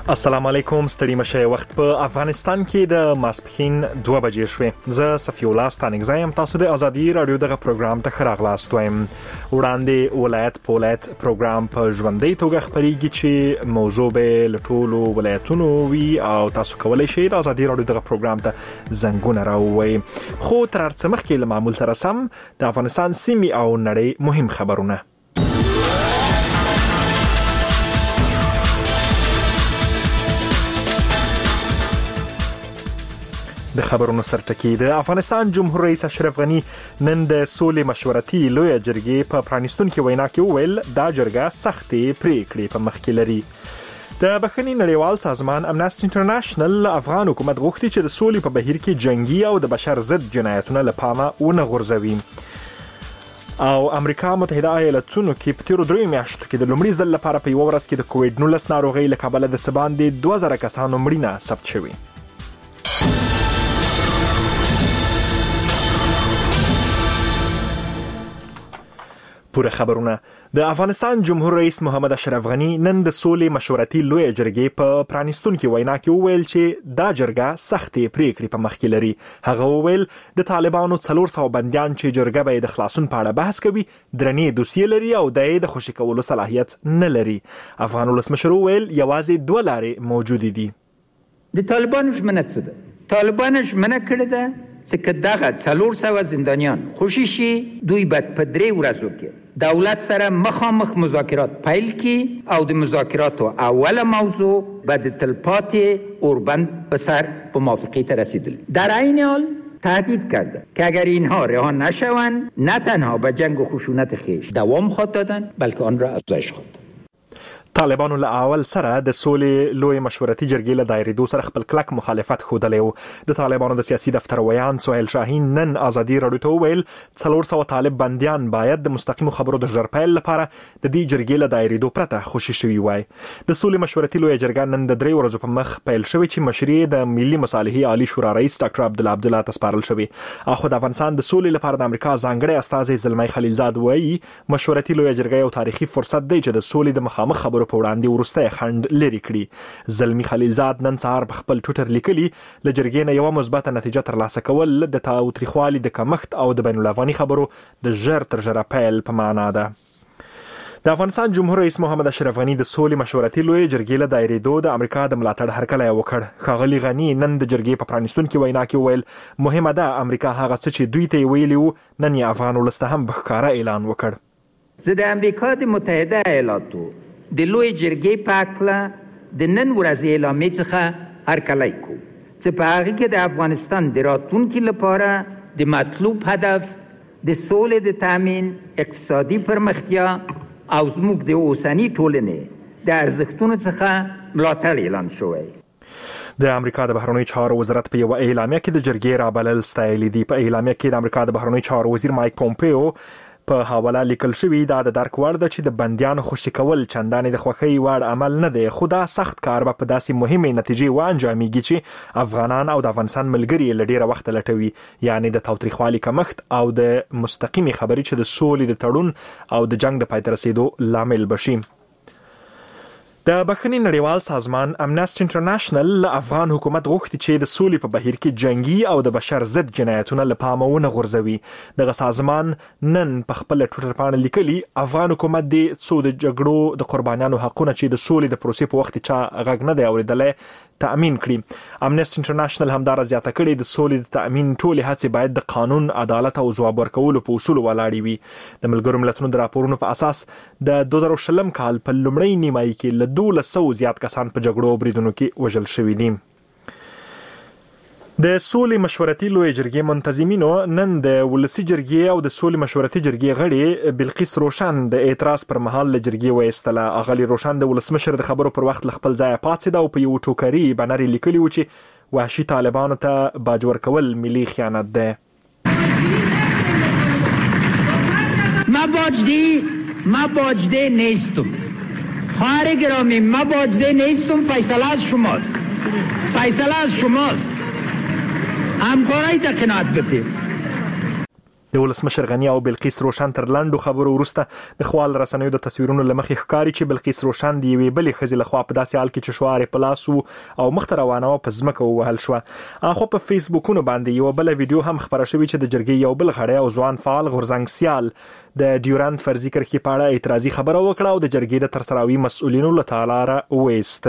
السلام علیکم، ستړي مشه. وخت په افغانستان کې د ماسپښین 2 بجې شوې. زه صفی الله ستانګزی یم. تاسو د ازادي رادیو دغه پروګرام ته ښه راغلاست وایم. وړاندې ولایت په ولایت پروګرام په ژوندۍ توګه خپرېږي چې موضوع به له ټولو ولایتونو وي او تاسو کولی شئ د ازادي رادیو دغه پروګرام ته زنګونه راووئ. خو تر هر څه مخکې له معمول سره سم د افغانستان سیمې او نړۍ مهم خبرونه. د خبرونو سرټکی. د افغانستان جمهور رئیس اشرف غنی نن د سولې مشورتي لویه جرګې په پرانیستونکې وینا کې وویل دا جرګه سختې پریکړې په مخ کې لري. د بخښنې نړیوال سازمان امنیسټي انټرنیشنل افغان حکومت غوښتي چې د سولې په بهیر کې جنگي او د بشر ضد جنایتونه له پامه ونه غورځوي. او امریکا متحده ایالاتونو کې په تیرو 3 میاشتو کې د لومړي ځل لپاره په یو ورځ کې د کووډ-19 ناروغۍ له کبله د څه باندې 2000 کسانو مړینه ثبت شوې. پوره خبرونه. د افغانستان جمهور رئیس محمد اشرف غنی نن د سولې مشورتي لویه جرګې په پرانیستونکې وینا کې وویل چې دا جرګه سختې پریکړې په مخ کې لري. هغه وویل د طالبانو 400 بندیان چې جرګه به د خلاصون په اړه بحث کوي درنې دوسیې لري او د خوشي کولو صلاحیت نه لري. افغان ولسمشر وویل یوازې 2 لارې موجود دي. د طالبانو ژمنه څه ده؟ طالبانو ژمنه کړې ده چې کداغه 400 زندانیان خوشي شي دوی بعد په 3 ورځو کې دولت سره مخامخ مذاکرات پیل کی او د مذاکراتو اوله موضوع بعد تلپاتې اوربند به سر به موافقه ته رسیدل. در این حال تهدید کرده که اگر اینها رها نشوند نه تنها به جنگ و خشونت خویش دوام خواهد دادن بلکه آن را افزایش خواهد داد. طالبانو له اول سره د سولې لوی مشورتي جرګې له دایریدو سره خپل کلک مخالفت ښودلی و. د طالبانو د سیاسي دفتر ویان سهیل شاهین نن ازادي رادیو ته وویل 400 طالب بندیان باید د مستقیمو خبرو د ژر پیل لپاره د دې جرګې له دایریدو پرته خوشي شوي وای. د سولې مشورتي لوی جرګه نن د 3 ورځو په مخ پیل شوی چې مشري د ملي مصالحې عالی شورا رئیس ډاکټر عبدالله ته سپارل شوی. اخو د افغانستان د سولې لپاره د امریکا ځانګړی استازی زلمی خلیلزاد وایي مشورتي لوی جرګه یو تاریخي فرصت دی چې د سولې د مخامخ خبرو په وړاندې ورسته خند لري کړي. زلمی خلیلزاد نن سهار په خپل ټویټر لیکلي له جرګې نه یو مثبته نتیجه ترلاسه کول د تاوتریخوالي د کمښت او د بین الافغاني خبرو د ژر تر ژره پیل په معنا ده. د افغانستان جمهور رئیس محمد اشرف غنی د سولې مشورتي لوی جرګې له دایریدو د امریکا د ملاتړ هرکلی وکړ. ښاغلي غنی نن د جرګې په پرانیستونکې وینا کې وویل مهمه ده امریکا هغه څه چې دوی ته ویلي وو نن یې افغان ولس ته هم په ښکاره اعلان وکړ. زه د امریکا د متحده ایالاتو د لوی جرګې په هکله د نن ورځې اعلامیې څخه هرکلی کوو چې په هغې کې د افغانستان د راتلونکي لپاره د مطلوب هدف د سولې د تامین، اقتصادي پرمختیا او زموږ د اوسني ټولنې د ارزښتونو څخه ملاتړ اعلان شوی. د امریکا د بهرنیو چارو وزارت په یو اعلامیه کې د جرګې رابلل ستایلي دي. په اعلامیه کې د امریکا د بهرنیو چارو وزیر مایک پومپیو په حواله لیکل شوی دا د درک وړ ده چې د بندیانو خوشي کول چندانې د خوښۍ وړ عمل نه دی، خو دا سخت کار به په داسې مهمې نتیجې وانجامېږي چې افغانان او د افغانستان ملګري له ډېره وخته لټوي، یعنی د تاوتریخوالي کمښت او د مستقیمې خبرې چې د سولې د تړون او د جنگ د پای ته رسېدو لامل بشي. د بخښنې نړیوال سازمان امنیسټي انټرنیشنل افغان حکومت غوښتي چې د سولې په بهیر کې جنگي او د بشر ضد جنایتونه له پامه ونه غورځوي. دغه سازمان نن په خپل ټویټر باندې لیکلي افغان حکومت د څو د جګړو د قربانیانو حقونه چې د سولې د پروسې په وخت چا غږ نه دی اورېدلی تأمین کړي. امنیسټي انټرنیشنل همدارس زیاته کړې د سولې د تأمین ټولې هڅې باید د قانون، عدالت او ځواب ورکولو په اصولو ولاړې وي. د ملګرو ملتونو د راپورونو په اساس د 2020 کال په لومړۍ نیمایي کې له 1200 زیات کسان په جګړو او بریدونو کې وژل شوي دي. د سولې مشورتي لوی جرګې منتظمینو نن د ولسی جرګې او د سولې مشورتي جرګې غړي بلقیس روشن د اعتراض پر مهال له جرګې وایستله. اغلی روشن د ولسمشر د خبرو پر وخت خپل ځای پاتې او په یو ټوکري بنر لیکلی و چې وحشي طالبانو ته باج ورکول ملي خیانت ده. ما باجده نیستم خواهر گرامی، ما باجده نیستم. فیصله از شماست. همکارای تا قناعت بده. د ولسمشر غنی او بلقیس روشن تر لاندو خبرو وروسته د خپل رسنیو د تصویرونو لمخې ښکاری چې بلقیس روشن دی وی بلې خزي لخوا په داسې حال کې چې شوارې پلاسو او مختروانه په ځمکه وهل شو. اخو په فیسبوکونو باندې یو بل ویډیو هم خبره شوې چې د جرګې یو بل غړی او ځوان فعال غورځنګ سیال د ډیورند فرضي کرښې په اړه اعتراضي خبره وکړه او د جرګې د ترسراوي مسؤلینو له تعالی وېست.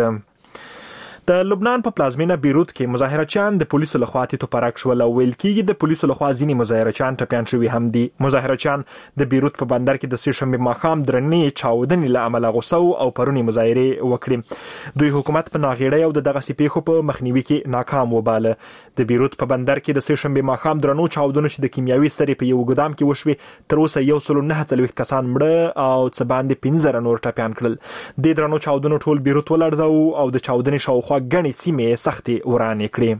د لبنان په پلازمینه بیروت کې مظاهرچیان د پولیسو لخوا توپراک شول او ویل کېږي د پولیسو لخوا ځینې مظاهرچیان ټپيان شوي هم دي. مظاهرچیان د بیروت په بندر کې د سې شنبه ماښام درنې چاودنې له امله غوسه او پرونی مظاهره وکړي. دوی حکومت په ناغېړۍ او دغه سپېخو په مخنیوي کې ناکام وباله. د بیروت په بندر کې د سې شنبه ماښام درنو چاودنو چې د کیمیاوي سرې په یو ګدام کې وشوي تر اوسه 149 کسان مړه او څه باندې 15 نور ټپيان کړل. د درنو چاودنو ټول بیروت ولړزاو او د چاودنې شاوخوا غني سیمې سختي ورانې کړې.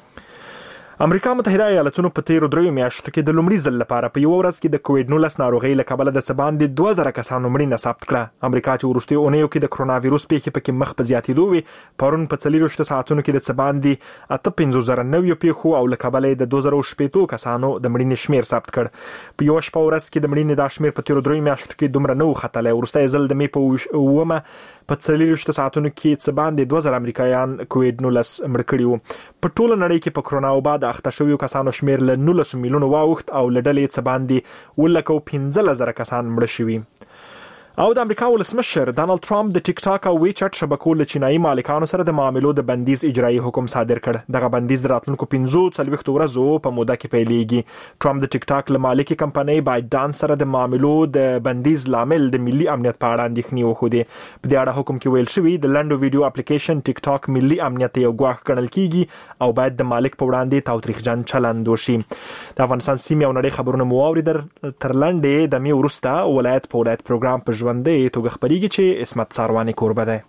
امریکا متحده ایالاتونو په تیرو 3 میاشتو کې د لومړي ځل لپاره په یو ورځ کې د کووډ-19 ناروغي له کبله د سباندې 2000 کسانو مړینه ثبت کړه. امریکا چې وروستي اونیو کې د کرونا وایروس پیښې پکې مخ په زیاتېدو وي پرون په 24 ساعتونو کې د سباندې 85,090 پیښو او له کبله د 2018 کسانو د مړینې شمیر ثبت کړ. په یو شپه ورځ کې د مړینې د شمیر په تیرو 3 میاشتو کې دومره نه وختلې. وروستي ځل د می په ومه په 24 ساعتونو کې څه باندې 2000 امریکایان کووډ-19 مړ کړي وو. په ټوله نړۍ کې په کرونا وبا د اخته شویو کسانو شمیر له 19 میلیونو واوښت او له ډلې څه باندې 15,000 کسان مړ شوي. او د امریکا ولسمشر ډانلډ ټرمپ د ټیک ټاک او وی چټ شبکو له چینایي مالکانو سره د معاملو د بندیز اجرایي حکم صادر کړ. دغه بندیز د راتلونکو 15 ورځو په موده کې پیلېږي. ټرمپ د ټیک ټاک له مالکي کمپنۍ بایدان سره د معاملو د بندیز لامل د ملي امنیت په اړه اندېښنې وښودې. په دې اړه حکم کې ویل شوی د لنډو ویډیو اپلیکیشن ټیک ټاک ملي امنیت یو ګواښ ګڼل کیږي او باید د مالک په وړاندې تاوتریخجن چلند وشي. د افغانستان سیمې او نړۍ خبرونه مو اوریدل. تر لاندې د می ورسته ولایت په ولایت پروګرام په ژوندې توګه خبريږي چې اسمت ساروانی کوربه ده.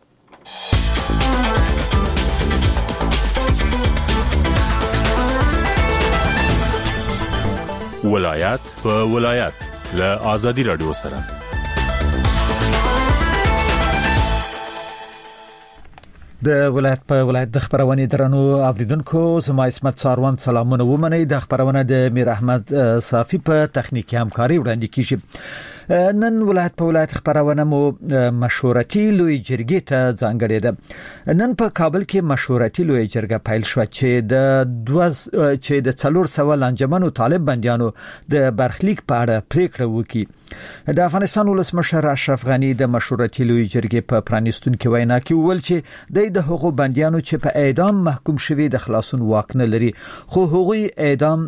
ولایت په ولایت له آزادي رادیو سره د ولایت په ولایت د خبرونه درنو اوریدونکو زما اسمت ساروان سلامونه ومنئ. د خبرونه د میر احمد صافي په تخنیکی همکاري وړاندې کیږي. نن ولایت په ولایت خبرونه مو مشورتي لوی جرګې ته ځانګړې ده. نن په کابل کې مشورتي لوی جرګه پیل شو چې د 400 لانجمنو طالب بنديانو د برخلیک په اړه پریکړه وکړي. د افغانستان ولسمشر اشرف غنی د مشورتي لوی جرګې په پرانیستونکو وینا کې وویل چې د هغو بنديانو چې په اعدام محکوم شوي د خلاصون واک نه لري خو هغوی اعدام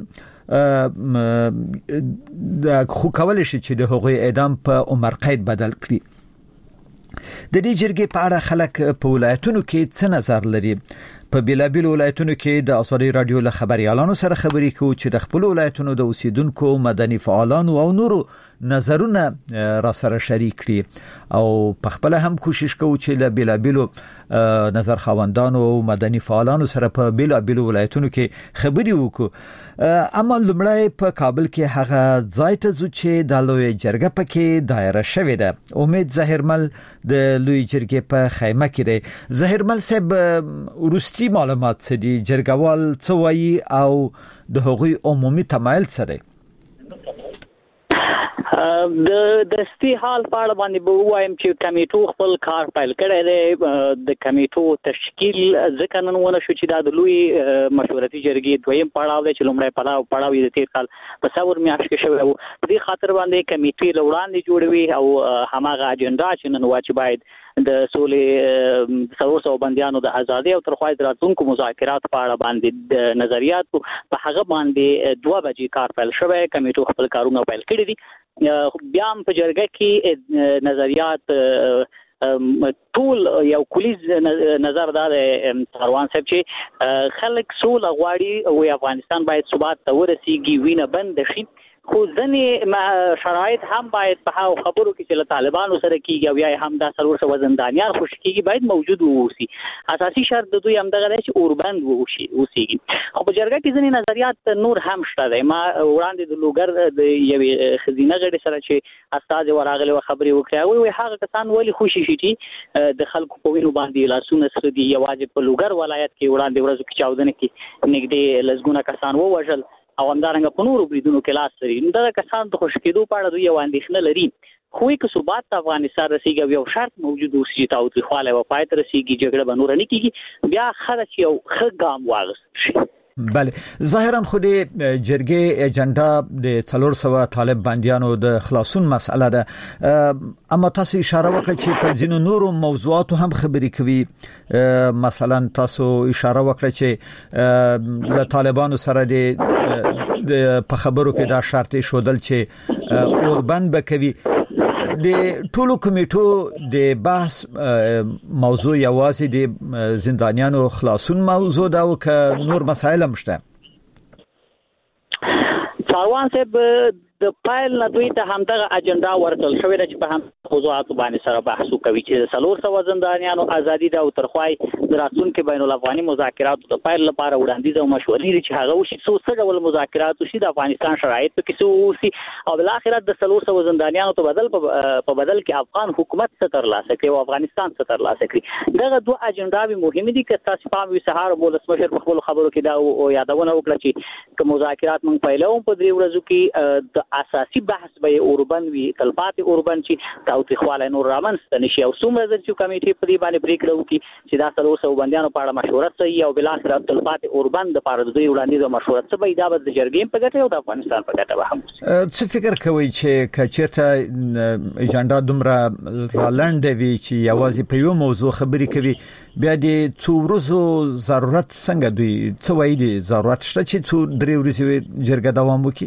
خو کولای شي چې د هغوی اعدام په عمر قید بدل کړي. د دې جرګې په اړه خلک په ولایتونو کې څه نظر لري؟ په بیلابیل ولایتونو کې د آزادي رادیو له خبريالانو سره خبرې کوو چې د خپل ولایتونو د اوسیدونکو مدني فعالانو او نورو نظرونه را سره شریک کړي او په خپل هم کوشش کوو چې له بیلابیلو نظر خواندانو او مدني فعالانو سره په بیلابیل ولایتونو کې خبرې وکړو. اما لمړی په کابل کې هغه ځای ته ځو چې د لوی جرګه پکې دایره شوې ده. امید ظاهرمل د لوی جرګې په خیمه کې دی. ظاهرمل صاحب ورستي معلومات څه دي؟ جرګوال څه وایي او د هغوی عمومي تمایل سره د دستي حال په اړه باندې به وایم چې کمیټو خپل کار پیل کړی دی. د کمیټو تشکیل ځکه نن ونه شو چې د لوی مشورتي جرګې دویم پړاو دی چې لومړی پړاو یې د تیر کال په څلور میاشتو کې شوی و. په دې خاطر باندې کمیټې له وړاندې جوړوي او هماغه اجنډا چې نن واچ باید د سولې 300 بنديانو د ازادي او ترخوای دراتونکو مذاکرات په اړه باندې د نظریاتو په هغه باندې 2 بجې کار پیل شوی. کمیټو خپل کارونه پیل کړی دي. بیا په جرګه کې نظریات ټول یو کلیز نظر دا سروان صاحب چې خلک سول غواړي او افغانستان باید ثبات ته ورسیږي وینه بند شي خو ځنې شرایط هم باید په هغو خبرو کې چې له طالبانو سره کیږي او یا هم دا 400 زندانیان خوشي کیږي باید موجود ووسی. اساسي شرط د دوی هم دغه دی چې اوربند ووسیږي. خو په جرګه کې ځینې نظریات نور هم شته دی. ما وړاندې د لوګر د یوې خزینه غړي سره چې استاد ورغلی خبرې وکړه وی هغه کسان ولی خوشي شي چې د خلکو په وینو باندې لاسونه سره دی. یوازې په لوګر ولایت کې وړاندې ورځو کې چاودنه کې نږدې لزګونه کسان ووژل او همدارنګه په نورو بریدونو کې لاس لري. دا کسان د خوش کېدو په اړه دوی یو اندېښنه لري. خو که ثبات ته افغانستان رسیږي یو شرط موجود اوسي چې تاوتریخوالی و پای ته رسیږي، جګړه به نور نه کیږي، بیا خلک یو ښه ګام واخیستل شي. بله، ظاهرا خو د جرګې اجنډا د 400 طالب بندیانو د خلاصون مسأله ده، اما تاسو اشاره وکړه چې په ځینو نورو موضوعاتو هم خبرې کوي. مثلا تاسو اشاره وکړه چې له طالبانو سره د په خبرو کې دا شرط شودل چې اوربند بکوي. د ټولو کمیټو د بحث موضوع یوازې د زندانیانو خلاصون موضوع ده او که نور مسائل هم شته؟ ساروان صاحب د پایل نه دوی ته همدغه اجنډا ورکړل شوې ده چې په هم موضوعاتو باندې سره بحث وکوي چې 400 زندانیانو ازادي ده او ترخوای د راتلونکو بین الافغاني مذاکراتو د پایل لپاره وړاندیز او مشورې لري چې هغه وشي څو ډول مذاکرات وشي د افغانستان شرایط په کې وشي او بل اخر د 400 زندانیانو په بدل کې افغان حکومت ستر لاسه کوي او افغانستان ستر لاسه کوي. دغه دوه اجنډاوي مهمه دي چې تاسو په وی سهار مولس مشر په خپل خبرو کې دا یادونه وکړه چې مذاکرات مونږ پیلوم په 3 ورځو کې د اساسي بحث به اوربند وی تلپاتې اوربند چې تاوتریخوالی نور رامنځته نشي او څومره ځل چې کمیټې په دې باندې پریکړه وکړي چې دا 400 بندیانو په اړه مشوره کوي او بل اخر تلپاتې اوربند لپاره د دوی وړاندیز او مشوره کوي، دا به د جرګې په ګټه او د افغانستان په ګټه به هم څه فکر کوي چې کچېرته اجنډا دومره رالنډ وي چې یوازې په یو موضوع خبرې کوي، بیا د څو ورځو ضرورت څنګه دوی څه وایي دي ضرورت شته چې څو 3 ورځې جرګه دوام وکړي؟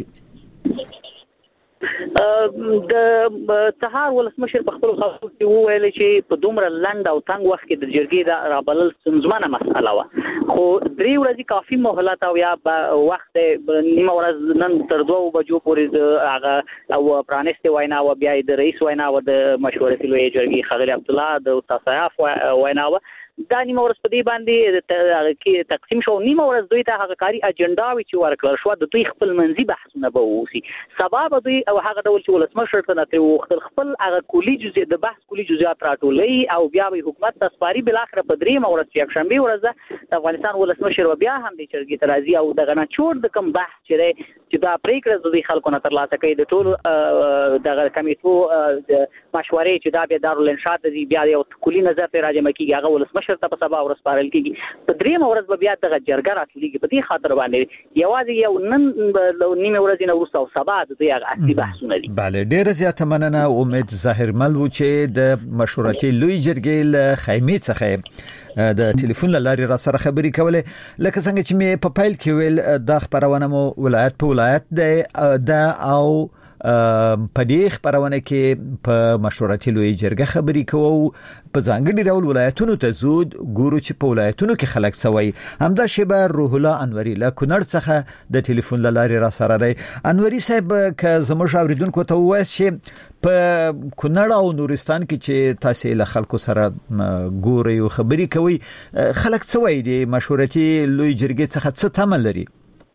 د سهار ولسمشر په خپل خبرو کې وویل چې په دومره لنډ او تنګ وخت کې د جرګې د رابلل ستونزمنه مسأله وه، خو 3 ورځې کافي مهلت او یا وخت نیمه ورځ نن تر 2 بجو پورې هغه او پرانیستي وینا و بیا د رئیس وینا و د مشورتي لوی جرګې خغلی عبدالله د استاد صیاف وینا و دا نیمه ورځ په دې باندې تقسیم شو. نیمه ورځ دوی ته هغه کاری اجنډاوي چې ورکړل شو د دوی خپل منځي بحثونه به ووسی، سبا به دوی او هغه ډول چې ولسمشر ته نتري وختل خپل هغه کلی جزئیات د بحث کلی جزئیات راټولي او بیا به حکومت تسپاري بل اخر په 3 ورځ یک شنبه ورځ د افغانستان ولسمشر بیا هم د چرګي ترازی او دغه نه چور د کم بحث چې دا پریکړه د دوی خلکو نه ترلاسه کوي د ټول دغه کمیټو مشورې چې دا به دارالانشاء دی بیا یو کلی نظر ته راځي مکیږي هغه ولسمشر ته په سبا ورځ پارل کیږي په 3 ورځ به بیا دغه جرګه راتلېږي. په دې خاطر باندې یوازې یو نن نیمه ورځ نه وروسته او سبا د دې هغه اصلي بحثونه دي. بله، ډېر زیاته مننه. امید ظاهرمل و چې د مشورتي لوی جرګې له خیمې څخه د ټلیفون لارې را سره خبرې کولې. لکه څنګه چې مې په پیل کې ویل دا خبرونه مو ولایت په ولایت ده او په دې خبرونه کې په مشورتي لوی جرګه خبرې کوو په ځانګړي ډول ولایتونو ته زود ګورو چې په ولایتونو کې خلک سوي. همدا شیبه روح الله انوري له کونړ څخه د ټلیفون لارې را سره دی. انوري صاحب که زموږ اوریدونکو ته وایي چې په کونړ او نورستان کې چې تاسو له خلکو سره ګوري او خبرې کوي خلک سوي دي مشورتي لوی جرګې څخه څه تمه لري؟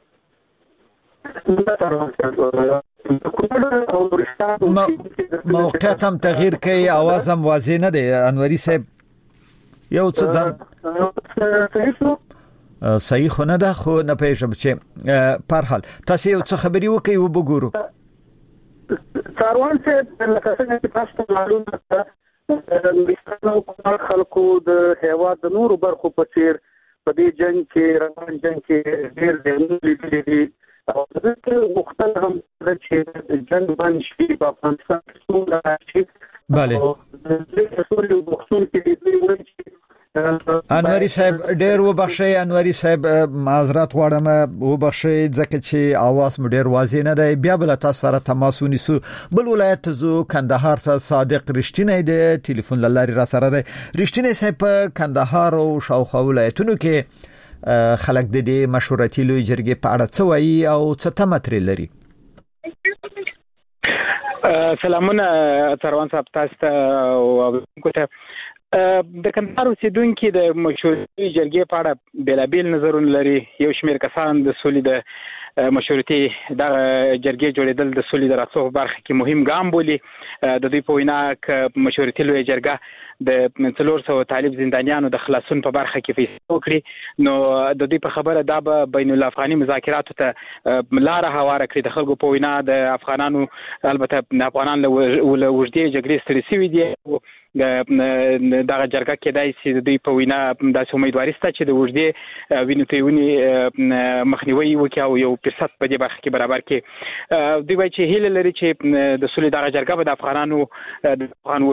موقعیت هم تغییر کوي، आवाज هم واضح نه دی. انوري صاحب یو څه ځان صحیح خو نه ده، خو نه پېژم چې په هر حال تاسو یو څه خبري وکړئ او وګورو. ساروان صاحب لکه څنګه چې تاسو معلومه ده د خلکو د هیواد د نورو برخو په څیر په دې جنگ کې روان جنگ کې ډېر ډېر لیدلې دي او د مختلف هم چې جنگ باندې شي په افغانستان کې څومره راشي. بله، د سوري او بخښون کې دې انوري صاحب ډېر وبخښئ. انوري صاحب معذرت غواړم وبخښئ ځکه چې आवाज مو ډېر واضح نه دی. بیا بل تاسو سره تماس ونیسو. بل ولایت زو کندهار ته صادق رښتینی دی ټلیفون لاري را سره دی. رښتینی صاحب په کندهار او شاوخوا ولایتونو کې خلک د دې مشورتي لوی جرګې په اړه څه وایي او څه تمه ترې لري؟ سلامونه سروان صاحب تاسو ته او کوته د کندهار اوسیدونکو د مشورتي جرګې په اړه بېلابېل نظرونه لري. یو شمېر کسان د سولې د مشورتي د جرګې جوړېدل د سولې د راتلو برخه کې مهم ګام بولي. د دوی په وینا ک مشورتي لوی جرګه د 300 طالب زندانیانو د خلاصون په برخه کې فیصله وکړي، نو د دوی په خبره دا به بین الافغاني مذاکراتو ته لار هواره کړي. د خلکو په وینا د افغانانو البته افغانان له وجدي جګړې ستړي شوي دي. دغه جرګه کې دای چې دوی په وینا د امیدواري ست چې د وجدي وینې مخنیوي وکړي او یو فرصت په دې برخه کې برابر کړي. دوی وایي چې هیله لري چې د سولې دغه جرګه به د افغانانو د افغان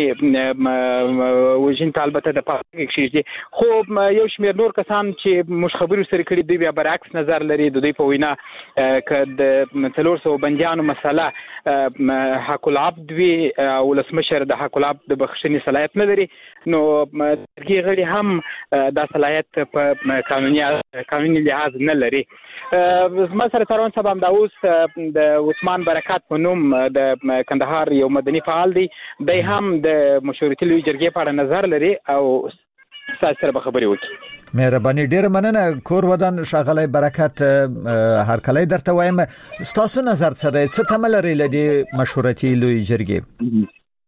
وژنې البته د پاتې کېږي. خو یو شمېر نور کسان چې موږ خبرو سره کړي دوی بیا برعکس نظر لري. د دوی په وینا ک د 300 بنديانو مسله حق العبد وی او ولسمشر د حق العبد د بخښنې صلاحیت نه لري، نو جرګې غړي هم دا صلاحیت په قانوني لحاظ نه لري. زما سره ترون صاحب هم دا اوس د عثمان برکات په نوم د کندهار یو مدني فعال دی، دی هم د مشورتي لوی جرګې په اړه نظر لري او تاسو سره به خبرې وکړي. مهرباني ډیر مننه. کور ودان شاغلی برکات هر کله درته وایم، تاسو نظر سره څه تمل لري لدی مشورتي لوی جرګې؟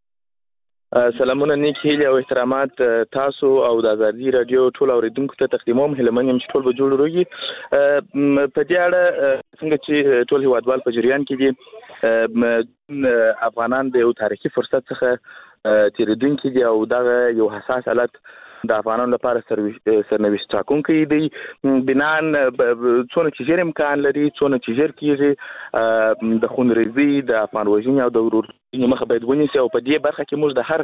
سلامونه نیک هیله او احترامات تاسو او د آزادي رادیو ټول اوریدونکو ته تقدیموم. هلمن يم چې ټول به جوړ روږي په دې اړه څنګه چې ټول هیوادوال په جریان کې دي. افغانان د یو تاریخي فرصت څخه تیریدونکي دي او دا یو حساس حالت د افغانانو لپاره سرنوشت ټاکونکی دی. بنان څونه چې ژر امکان لري، څونه چې ژر کېږي د خونریزي د افغان وژنې او د ورورولۍ مخه باید ونیسي او په دې برخه کې موږ د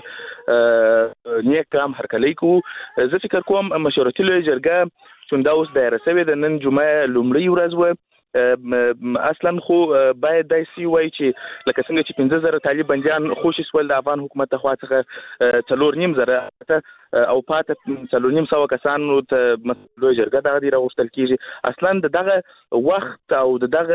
هر نیک کام هرکلی کوو. زه فکر کوم مشورتي لویه جرګه چې دا اوس دایره شوې د نن جمعه لومړۍ ورځ وه، اصلا خو باید داسې وای چې لکه څنګه چې 15000 طالب بنديان خوشي سول د افغان حکومت خوا څخه 4.5 او پاته 4.5 کسانو ته لوی جرګه دغه دی راغوښتل کیږي. اصلا دغه وخت او دغه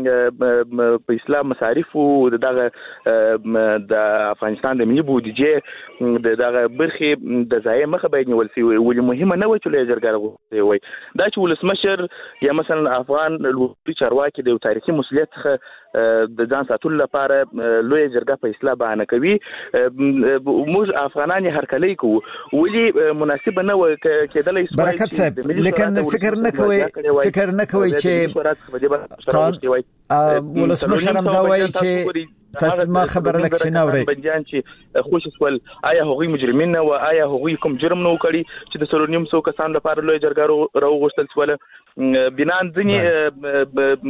په اسلام مصارف او دغه د افغانستان د ملي بودیجې دغه برخه د ځای مخه باید نیول شي. ولې مهمه نه و چې لوی جرګه راغوښتي وای دا چې ولسمشر یا مثلا افغان چارواکي د تاریخي مسؤلیت د ځان ساتلو لپاره لوی جرګه په اصلاح باندې کوي. موږ افغانان هر کله کوو، ولی مناسب نه و کېدلای شي. برکت صاحب لیکن فکر نه کوي چې ولسمشر هم دا وایي چې تاسو ما خبر لک چې ناوري بنديان چې خوش سول آیا هغوی مجرمین نه و، آیا هغوی کوم جرم نه وکړي چې د 3.5 کسان لپاره لوی جرګه راوغوښتل سول. بنان ځنی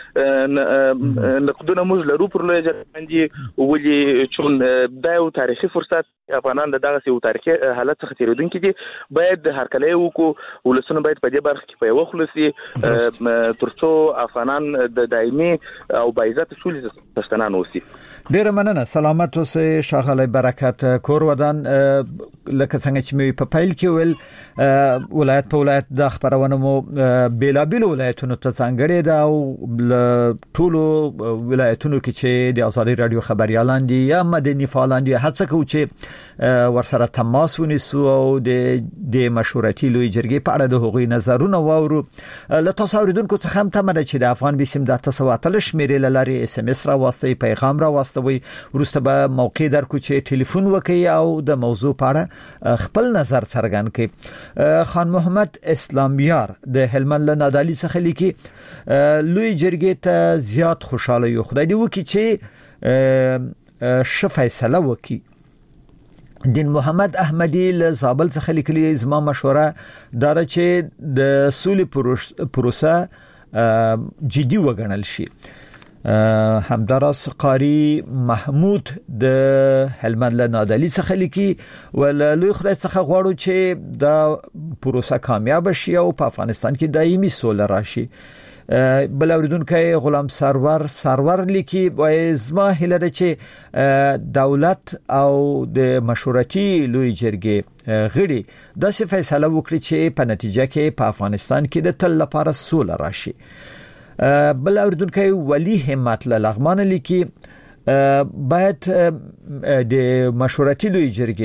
نقدونه موږ لرو پر لوی جرګه باندې، ولې چې دا یو تاریخي فرصت افغانان دغه یو تاریخي حالت څخه تیریدونکي دي. باید هر کله وکړو ولسونه باید په دې برخه کې په یو خلصي ترڅو افغانان د دایمي او باعزت سولې پښتنان اوسي. ډیر مننه. سلامت اوسئ شاغلی برکات. کور ودان لکه څنګه چې مې په فایل کې ول ولایت په ولایت د خبرونه مو بیلابل ولایتونو ته څنګه ده او ټولو ولایتونو کې چې د آزادي رادیو خبريالان دي یا مدني فعالان دي هڅه کوي چې ورسره تماس ونیسو او د مشورتي لوی جرګې په اړه د هغوی نظرونه واورو. له تاسو اوریدونکو څخه هم تمه ده چې د افغان بسم د 913 شمیرې لاري SMS را واسطه پیغام را واستوي. ورسته به موقع درکو چې ټلیفون وکړي او د موضوع په اړه خپل نظر څرګند کړي. خان محمد اسلامیار د هلمند له نادالي څخه لیکي لوی جرګې ته زیات خوشاله یو خدای دی وکي چې فیصله وکي. دین محمد احمدی له زابل څخه لیکلي زما مشوره دا چې د سولې پروسه جدي وګڼل شي. همداراز قاری محمود د هلمند له نادالي څخه لیکي ولوی خدای څخه غواړو چې دا پروسه کامیاب شي او په افغانستان کې دایمي سوله راشي. بل اوریدونکو غلام سرور لیکي وای زما هیله ده چې دولت او د مشورتي لوی جرګې غړي داسې فیصله وکړي چې په نتیجه کې په افغانستان کې د تل لپاره سوله راشي. بل اوریدونکو ولی همت لغمان لیکي باید د مشورتي لوی جرګې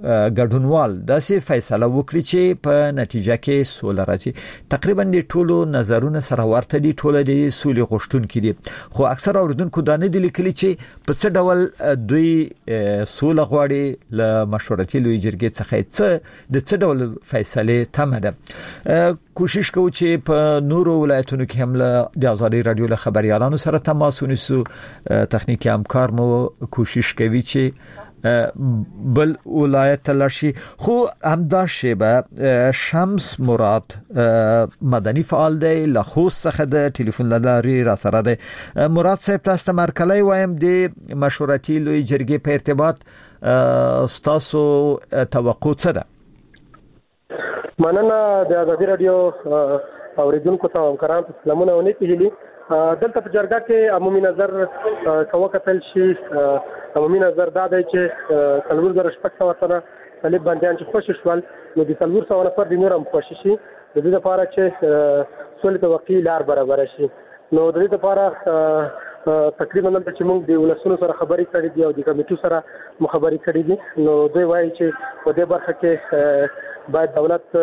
ګډونوال داسې فیصله وکړي چې په نتیجه کې سوله راځي. تقریبا د ټولو نظرونه سره ورته دي، ټول د سولې غوښتونکي دي، خو اکثر اوریدونکو دا نه دي لیکلي چې په څه ډول دوی سوله غواړي له مشورتي لوی جرګې څخه د څه ډول فیصله تمه ده. کوشش کوو چې په نورو ولایتونو کې هم له د آزادۍ رادیو له خبريالانو سره تماس ونیسو. تخنیکی همکار مو کوشش کوي چې بل ولایت لرشي. خو همدا شیبه شمس مراد مدني فعال دی له خوست څخه د ټلیفون لاري را سره دی. مراد صاحب تاسو مرکلای وایم د مشورتي لوی جرګې په ارتباط ستاسو توقع څه ده؟ مننه د آزادۍ رادیو اوریدونکو ته همکارانو ته سلامونه او نیکې هیلې. دلته په جرګه کې عمومي نظر کوه کتل شي. عمومي نظر دا دی چې 4600 تنه طالب بندیان چې خوشي شول، نو د 400 نفر د نور هم خوشي شي د دې لپاره چې سولې ته واقعي لار برابر شي. نو د دې لپاره تقریبا نن چې موږ د ولسونو سره خبرې کړې دي او د کمیټو سره مخابري کړې دي، نو دوی وایي چې په دې برخه کې باید دولت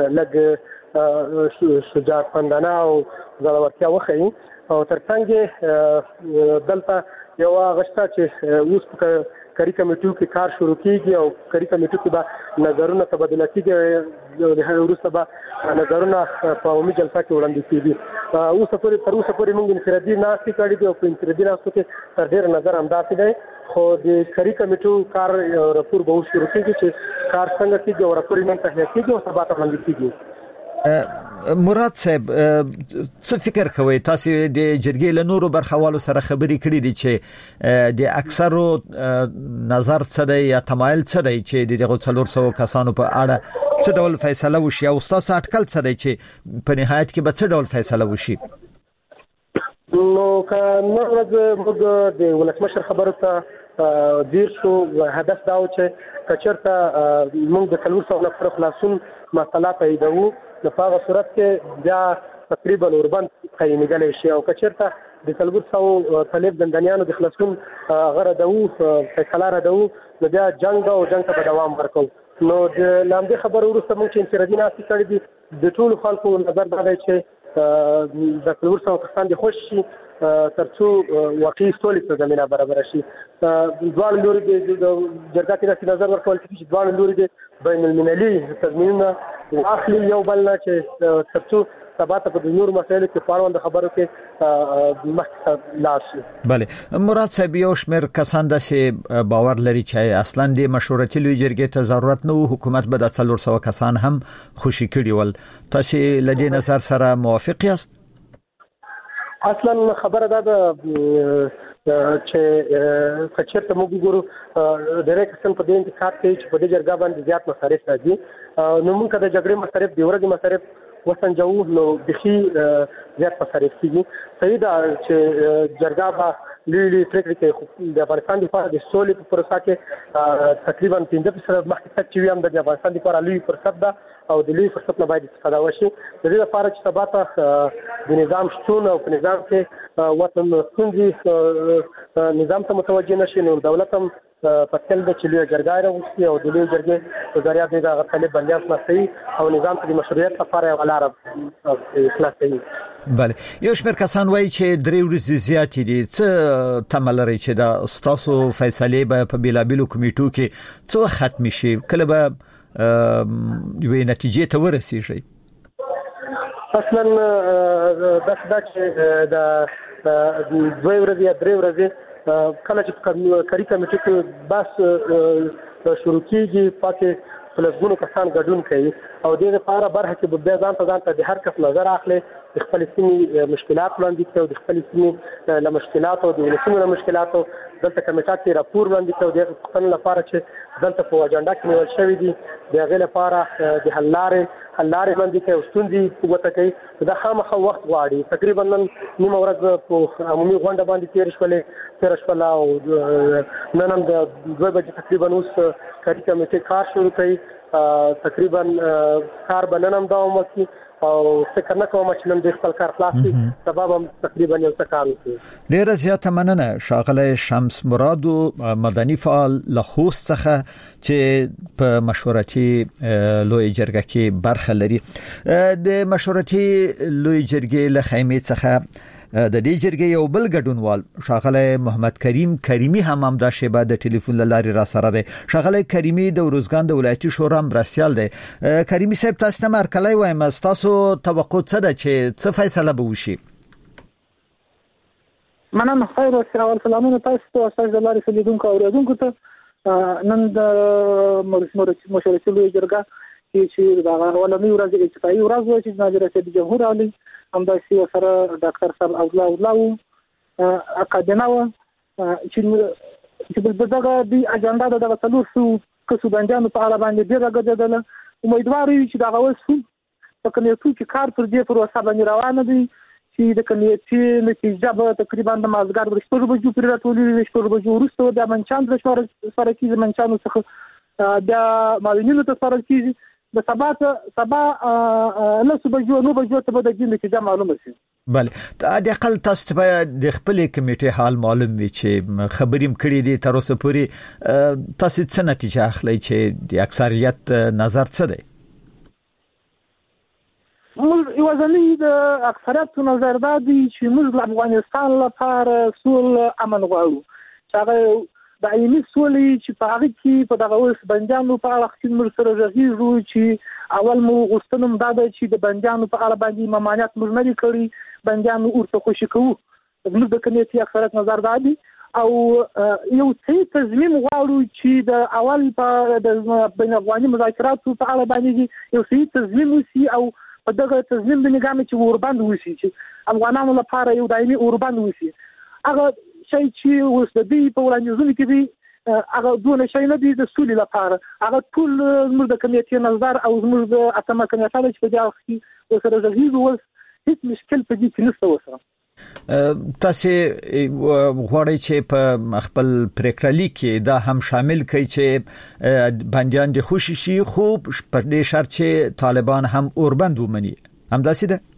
لږ شجاعت پندانه او زړورتیا وښيي. او ترڅنګ دلته یو غشته چې اوس په کاری کمیټو کې کار شروع کیږي او کاری کمیټو کې به نظرونه تبادله کیږي، د هغه وروسته به نظرونه په عمومي جلسه کې وړاندې کیږي. تر اوسه پورې موږ انفرادي ناستې کړې دي او په انفرادي ناستو کې تر ډېر نظر همداسې دی، خو د کاری کمیټو کار راپور به شروع کیږي چې کار څنګه کیږي او راپور یې تهیه کیږي او سبا ته وړاندې کیږي. مراد صاحب څه فکر کوي تاسو د جرګې له نورو برخوالو سره خبرې کړې دي چې د اکثرو نظر څه دی یا تمایل څه دی چې دغه 400 کسانو په اړه څه ډول فیصله وشي او تاسو اټکل څه دی چې په نهایت کې به څه ډول فیصله وشي؟ نو که موږ د ولسمشر خبرو ته دیر شو، هدف دا و چې کچرته موږ د 400 نفر خلاصون مسله پیداوو، نو په هغه صورت کې بیا تقریبا اوربند قیمېدلی شي، او کچرته د 400 طالب زندانیانو د خلاصون غرض فیصله راډو، نو بیا جنگ او جنگ ته دوام ورکړو. نو د لامدې خبرو وروسته موږ چې انفرادي ناستې کړې دي، د ټولو خلکو نظر دا دی چې د 400 کسان د خوش شي ترڅو واقعي سولې ته زمينه برابر شي. ځوان لوري د جرګه کې نظر ورکول کېږي چې ځوان لوري د بین المللي تضمینونه واخلي یو بل نه، چې ترڅو سبا ته په نور مسایلو کې پاروند خبرو کې مخکې لاړ شي. بله مراد صاحب، یو شمېر کسان داسې باور لري چې اصلا د مشورتي لوی جرګې ته ضرورت نه و، حکومت به د 400 کسان هم خوشي کړي ول. تاسو له دې نظر سره موافق یاست؟ اصلا خبره ده چې کچرته موږ ګورو ډېر کسان په دې انتخاب کې چې په دې جرګه باندې زیات مصارف راځي، نو موږ د جګړې مصارف د ورځې مصارف وسنجو، نو بخي زیات مصارف کیږي. صحیح ده چې جرګه به لوی پریکړې کوي. د افغانستان لپاره د سولې په پروسه کې تقریبا 15% مخکې تک چې هم د افغانستان لپاره لوی فرصت ده او د لوی فرصت نه باید استفاده وشي. د دې لپاره چې سبا ته د نظام شتون او په نظام کې وطن ستونزې نظام ته متوجه نشي، نو دولت هم پتل د چلیو جرګه راوستي او د لوی جرګې په ذریعہ د غټلې بندیان خلاصي او نظام ته د مشروعیت لپاره غلار خلاصي. بله، یو شمېر کسان وایي چې 3 ورځې زیاتې دي. څه تمه لري چې دا ستاسو فیصلې به په بیلابیلو کمیټو کې څه ختم شي، کله به یوې نتیجې ته ورسیږي؟ اصلا دا چې د 2 ورځې یا 3 ورځې کله چې کاری کمیټې کې بس شروع کیږي، پاتې فلسګونو کسان ګډون کوي او د دې لپاره برخه کې بیا ځان ته د هر کس نظر اخلي، د خپل سیمې مشکلات وړاندې کوي، د خپل سیمې له مشکلاتو او د ولسونو له مشکلاتو دلته کمیټه کې راپور وړاندې کوي. د خپل لپاره چې دلته په اجنډا کې نیول شوی دي د هغې لپاره د حل لارې وړاندې کوي او ستونزې وته کوي. دا خامخا وخت غواړي. تقریبا نن نیمه ورځ په عمومي غونډه باندې تېره شوله او نن هم د 2 بجې تقریبا اوس کاري کمیټې کار شروع کوي تقریبا کار به نن هم دوام وکړي او فکر نه کوم چې نن د خپل کار خلاص کړي سبا هم تقریبا یو څه کار وکړي. ډیره زیاته مننه ښاغلی شمس مراد مدني فعال له خوست څخه چې په مشورتي لوی جرګه کې برخه لري. د مشورتي لوی جرګې له خیمې څخه د دې جرګې یو بل ګډونوال ښاغلی محمد کریم کریمي هم دا شیبه د ټلیفون لارې را سره دی. ښاغلی کریمي د ارزګان د ولایتي شورا مرستیال دی. کریمي صاحب تاسو ته مرکلی وایم تاسو توقع څه ده چې څه فیصله به وشي؟ مننه. خیر او سلامونه تاسو ته او تاسو د لارې سلیدونکو او اوریدونکو ته. نن د مشورتي لوی جرګه چې دا اولنۍ ورځ اجتماعي ورځ و چې ناظر رئیس جمهور عالی همداسې سره ډاکټر صاحب الله اکادنا و چې دغه د اجنډا د څلورو کسو بندیانو په اړه باندې ډېر غږېدله. امیدوار یو چې دا اوس په کمیټو کې کار پر دې پروسه باندې روان دي چې د کمیټې نتیجه به تقریبا د مازګر د 6 بجو پر راټولې 6 بجو وروسته د منچان د سره کې منچانو څخه د معلومینو ته سره کېږي د سبا له بجو نو بجو ته به د دې نتیجه معلومه شي. بله د اقل تاسو ته د خپل کمیټې حال معلوم وي چې خبریم کړی دي تر اوسه پورې تاسو څه نتیجه اخلي چې د اکثریت نظر څه دی؟ موږ یوازې د اکثریت نظر دا دی چې موږ د افغانستان لپاره سول امن غواړو چې هغه د عیني سولې چې په هغه کې په دغه اوس بندیانو په اړه چې موږ سره غږیږو چې اول مو غوښتنم دا ده چې د بندیانو په اړه باندې ممانعت موږ نه کړی بندیانو ورته خوشي کوو. موږ د کمیټې اکثریت نظر دا دی او یو څه تضمین غواړو چې د اول په د بین افغاني مذاکراتو په اړه باندې یو څه تضمین وشي او په دغه تضمین د نظام چې اوربند وشي چې افغانانو لپاره یو دایمي اوربند وشي. هغه شي چې اوس د دې په وړاندیزونو کې دی هغه دونه شي نه دی د سولې لپاره. هغه ټول زموږ د کمیټې نظر او زموږ د اتمه کمیټه چې په دې اړه کې سره غږیږو هیڅ مشکل په دې کې نشته وسره. تاسو غواړئ چې په خپل پریکړه کې دا هم شامل کړئ چې بندیان د خوشي شي خو په دې شرط چې طالبان هم اوربند ومني. همداسې ده؟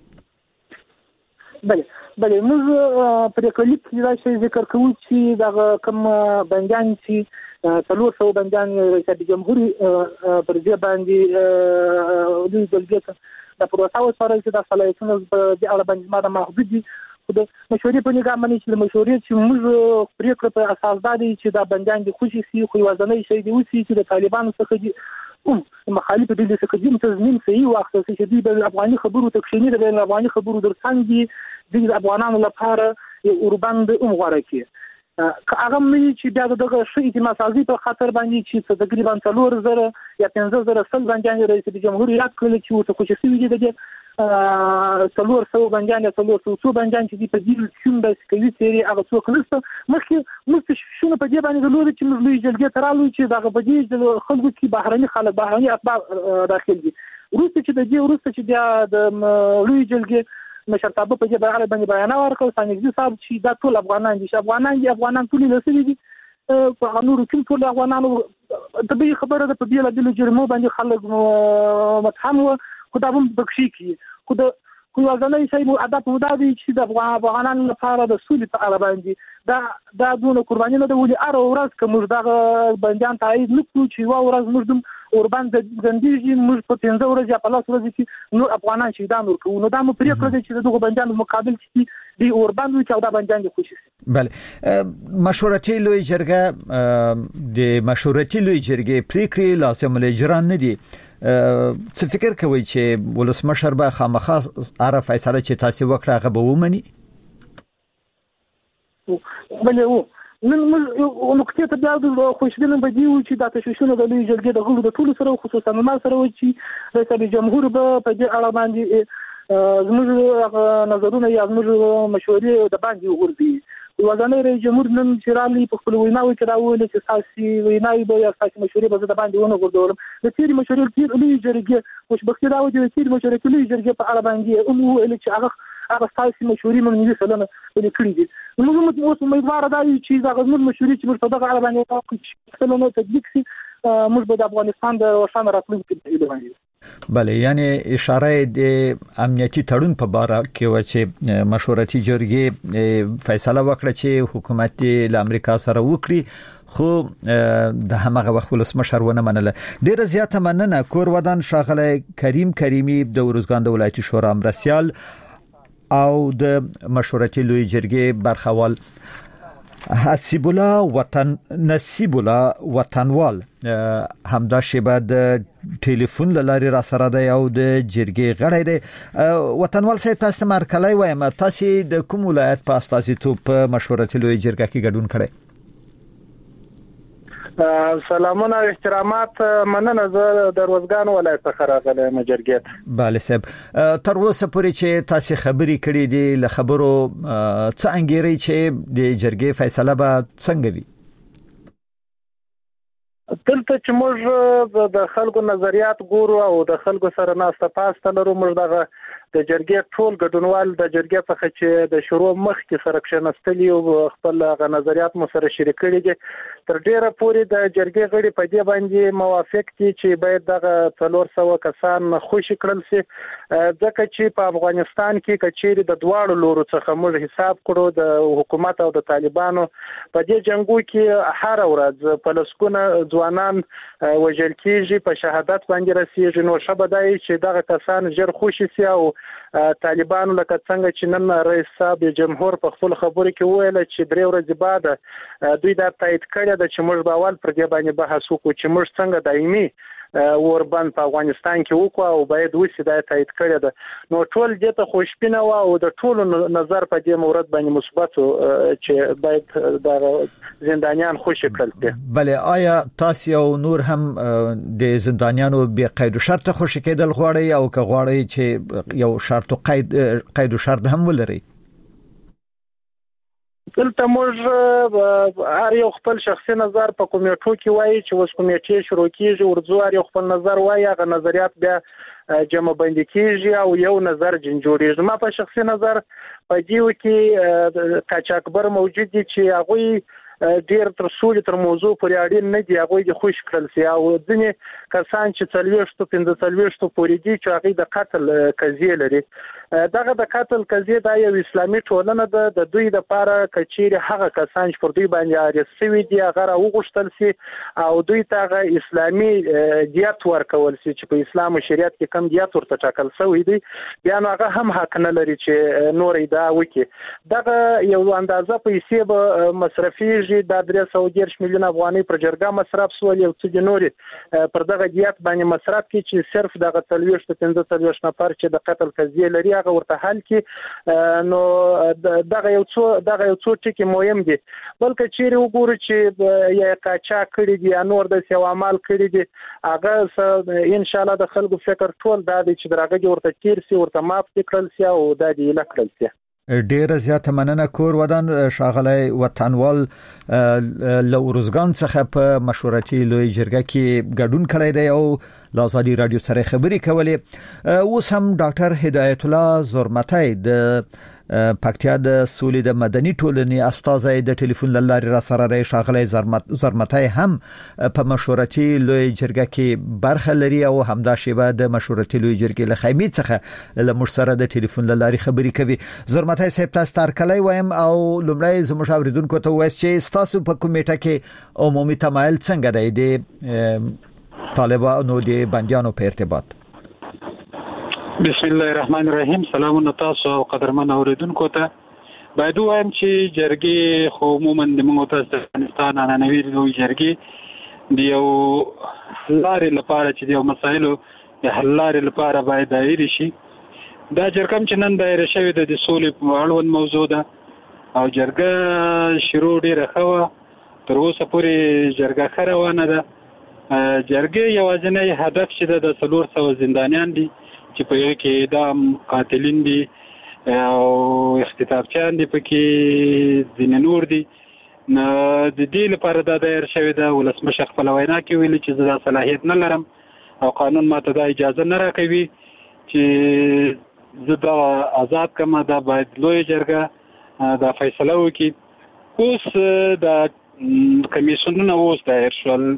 بله موږ پریکړه کې دا شی ذکر کوو چې دا کوم بندیان چې 300 بندیان رئیس جمهور پر دې باندې د دولت د پروسه وسره چې د صلاحیتونو په اړه باندې ماده محدود دي. د مشورې په نظام باندې چې د مشورې چې موږ پریکړه په اساس دا دی چې دا بندیان د خوشي سي خو وزنۍ شي دی وسی چې د طالبانو څخه دي مخالفت دي څخه دي تضمین صحیح وخت چې دی د افغاني خبرو تکشینی د افغاني خبرو درڅنګ د افغانانو لپاره اوربند غوړه کی هغه مې چې بیا دغه شی اعتماد سازي په خاطر باندې چې تقریبا 4000 یا 15000 سل بندیان رئیس جمهور یاد کړل چې وته کوشش وکړي د 300 بندیان یا 300 بندیان چې په دې کوم د سکوي تیری هغه څوک نشته مخکې شنو په دې باندې غلو چې موږ لوی جلګه ترالو چې دغه بدی د خلکو کې بهرني خلک بهرني اتباع داخل دي ورسته چې د لوی جلګه مشرتابه په دې اړه باندې بیان ورکړ سانګزي صاحب چې دا ټول افغانان ټول لسري دي په نورو کې ټول افغانانو د دې خبره د په دې له جرمو باندې خلک متهم و خدای هم بخشي کی خو ځانې شي مو ادب ودادي چې د افغانانو لپاره د سولې په اړه باندې دا دونه قرباني نه د ولې اره ورځ کوم دغه بندیان تایید نکړو چې وا ورځ موږ اوربان زندګي موږ په 15 ورځې په لاس ورځې کې نو افغانان شهیدان ورکو نو دا مو پریکړه دي چې دغه بندیان مقابل چې دی اوربان وي چې دا بندیان دي خوشي. بله مشورتي لوی جرګه د مشورتي لوی جرګې پریکړې لازم الاجرا نه دي. څه فکر کوي چې ولسمشر به خامخا اره فیصله چې تاسو وکړه هغه به ومني؟ بله نن موږ نقطه ته بیا د خوشبینه بدیو چې د تشویشونو د لوی جرګې د غړو د ټولو سره خصوصا ما سره و چې رئیس جمهور به په دې اړه باندې زموږ نظرونه یا زموږ مشورې د باندې ورغورځي. وزانه رئیس جمهور نن چرالي په خپل ویناوي کې راوړل چې ساسي ویناوي به یا ساسي مشورې به د باندې ونه ورغورځول. د تیری مشورې لوی جرګې خوشبختي راوړي د تیری مشورې لوی جرګې په اړه باندې او چې هغه ساسي مشورې مونږ سره نه کړی دي. موږ امیدوار دا یو چې دا غوښمن مشورې چې په دغه اړه باندې څلونه تطبیق شي موږ به د افغانستان د روښانه راتلونکي په اړه باندې بله یعنی اشاره د امنیتي تړون په اړه کې و چې مشورتي جرګې فیصله وکړه چې حکومت له امریکا سره وکړي خو د همغه وخت ولسمشر ونه منله. ډیره زیاته مننه کور ودان ښاغلی کریم کریمي د ارزګان د ولایتي شورا مرستیال او د مشورتي لوی جرګې برخوال نصیب الله وطنوال همدا شیبه د ټلیفون لاري را سره دی او د جرګې غړی دی. وطنوال صاحب تاسو مرکلای وایم تاسو د کوم ولایت په استازیتوب په مشورتي لوی جرګه کې ګډون کړی؟ سلامونه او احترامات. مننه زه د ارزګان ولایت څخه راغلم جرګې. bale صاحب تر اوسه پورې چې تاسو خبري کړې دي له خبرو څه انګیري چې د جرګې فیصله به څنګه وي؟ دلته چې موږ د خلکو نظریات ګورو او د خلکو سره ناسته پاسته لرو، موږ دغه د جرګې ټول ګډونوال د جرګې څخه چې د شروع مخکې سره کښېنستلي او خپل نظریات مو سره شریک کړي دي، تر ډیره پورې د جرګې غړي په دې باندې موافق دي چې باید دغه 400 کسان خوشي کړل شي، ځکه چې په افغانستان کې کچېری د دواړو لورو څخه موږ حساب کړو د حکومت او د طالبانو په دې جنگو کې هر ورځ په لسګونه ځوانان وژل کېږي، په شهادت باندې رسېږي. نو شبدای چې دغه کسان ژر خوشي سي او طالبانو لکه څنګه چې نن رئیس صاحب جمهور په خپل خبرو کې ویل چې 3 ورځې بعد دوی دا تایید کړی د چې موږ به اول پر دې باندې بحث وکړو چې موږ څنګه دایمي وربند په افغانستان کې وکړو او باید وسی دا تایید کړی ده. نو ټول دې ته خوشبینه و او د ټول نظر په دې مورد باندې مثبت چې باید د زندانیان خوشی کړل دي. بله آیا تاسو او نور هم د زندانیانو به قید او شرط خوشی کېدل غواړي او که غواړي چې یو شرط او قید او شرط هم ولري؟ دلته موږ هر یو خپل شخصي نظر په کمیټو کې وایي چې اوس کمیټې شروع کیږي، ورځو هر یو خپل نظر وایي، هغه نظریات بیا جمع بندي کیږي او یو نظر جوړیږي. ما په شخصي نظر په دیو کې قاچاقبر موجود دي چې هغه ډیر تر سولې تر موضوع پورې اړین نه دی، هغه د خوش کړل سي او ځینې کسان چې 40-45 پورې دي چې هغه د قتل قضیه لري. دغه د قتل قضیه د یو اسلامي ټولنه د دوی د لپاره کچېری هغه کسان چې پر دوی باندې اړیسوي دي هغه راوغښتل سي او دوی ته اسلامي دیات ورکول سي چې په اسلام او شریعت کې کم دیات ورته ټاکل شوی دی، بیا هغه هم حق نه لري چې نور دا وکړي. دغه یو اندازه پیسې به مصرفي د 310 میلیون افغانۍ پر جرګه مصرف سول، یو څه د نوري پر دغه دیات باندې مصرف کی چې صرف دغه 40-45 نفر چې د قتل قضیه لري هغه ورته حل کی. نو دغه یو څو ټکي مهم دي، بلکې چیرې وګورو چې یا قاچا کړی دي یا نور د سیو عمل کړی دي، هغه ان شاء الله د خلکو فکر ټول دا دی چې درغه ورته تیر سي، ورته ماف کړل سي او دا دی لکړل سي. ډیره زیاته مننه کور ودان ښاغلی وطنوال له ارزګان څخه په مشورتي لوی جرګه کې ګډون کړی دی او له ازادي رادیو سره خبرې کولې. اوس هم ډاکټر هدایت الله زرمتای د پکتیا د سولې د مدني ټولنې استازی د ټلیفون لارې را سره دی. ښاغلی زرمتای هم په مشورتي لوی جرګه کې برخه لري او همدا شیبه د مشورتي لوی جرګې له خیمې څخه له موږ سره د ټلیفون لارې خبرې کوي. زرمتای صاحب تاسو ترکلای وایم او لومړی زموږ اوریدونکو ته وایي چې تاسو په کمیټه کې عمومي تمایل څنګه دی د طالبانو د بنديانو په ارتباط؟ بسم الله الرحمن الرحیم. سلامونه تاسو او قدرمن اوریدونکو ته. باید وایم چې جرګې خو عموما د موږ ته د افغانستان ننوي لوی جرګې د یو لارې لپاره چې د مسایلو د حل لارې لپاره باید دایره شي. دا جرګه چې نن دایره شوې د سولې په اړوند موضوع ده او جرګه شروع ډیره ښه تر اوسه پورې جرګه روانه ده. جرګې یوازینی هدف چې د 400 زندانیان دي چې په یو کې اعدام قاتلین دي او اختطافچیان دي پکې ځینې نور دي. نو د دې لپاره دا دایر شوی ده. ولسمشر خپل وینا کې ویلي چې زه دا صلاحیت نه لرم او قانون ماته دا اجازه نه راکوي چې زه دا آزاد کړم. دا باید لوی جرګه دا فیصله وکړي. اوس دا کمیسیونونه اوس دایر شول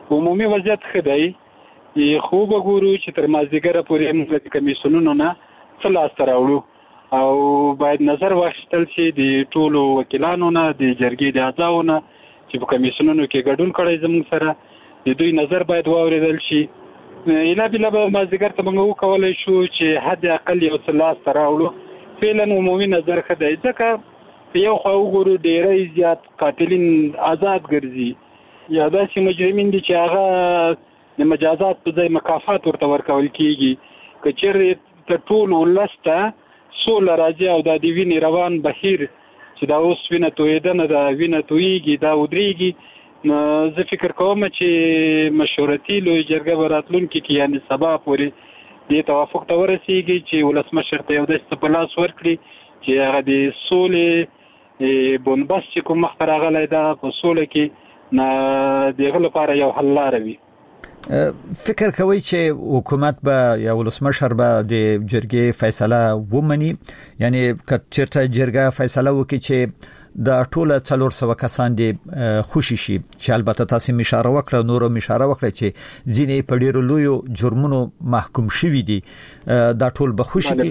عمومي وضعیت ښه دی، خو به ګورو چې تر مازدیګره پورې موږ د کمیسیونونو نه څه لاسته راوړو او باید نظر واخیستل شي د ټولو وکیلانو نه، د جرګې د اعضاو نه چې په کمیسیونونو کې ګډون کړی زموږ سره، د دوی نظر باید واورېدل شي. اله بله به مازدیګر ته موږ وکولی شو چې حد اقل یو څه لاسته راوړو. فعلا عمومي نظر ښه دی، ځکه په یو خوا وګورو ډېری زیات قاتلین آزاد ګرځي یا داسې مجرمین دي چې هغه د مجازات په ځای مکافات ورته ورکول کېږي. که چېرې تر ټولو ولس ته سوله راځي او دا د وینې روان بهیر چې دا اوس وینه تویېدنه ده، وینه تویېږي، دا ودرېږي، نو زه فکر کوم چې مشورتي لویه جرګه به راتلونکي کې یعنې سبا پورې دې توافق ته ورسېږي چې ولسمشر ته یو داسې څه په لاس ورکړي چې هغه د سولې بنبست چې کوم مخته راغلی ده په سوله کې د هغه لپاره یو حل لاره وي. فکر کوي چې حکومت به یا ولسمشر به د جرګې فیصله ومني؟ یعنی که چېرته جرګه فیصله وکړي چې د ټول 400 کسان دي خوشي شي، چې البته تاسو اشاره وکړه، نور اشاره وکړه چې ځینې په ډیرو لویو جرمونو محکوم شوي دي، دا ټول به خوشي دي؟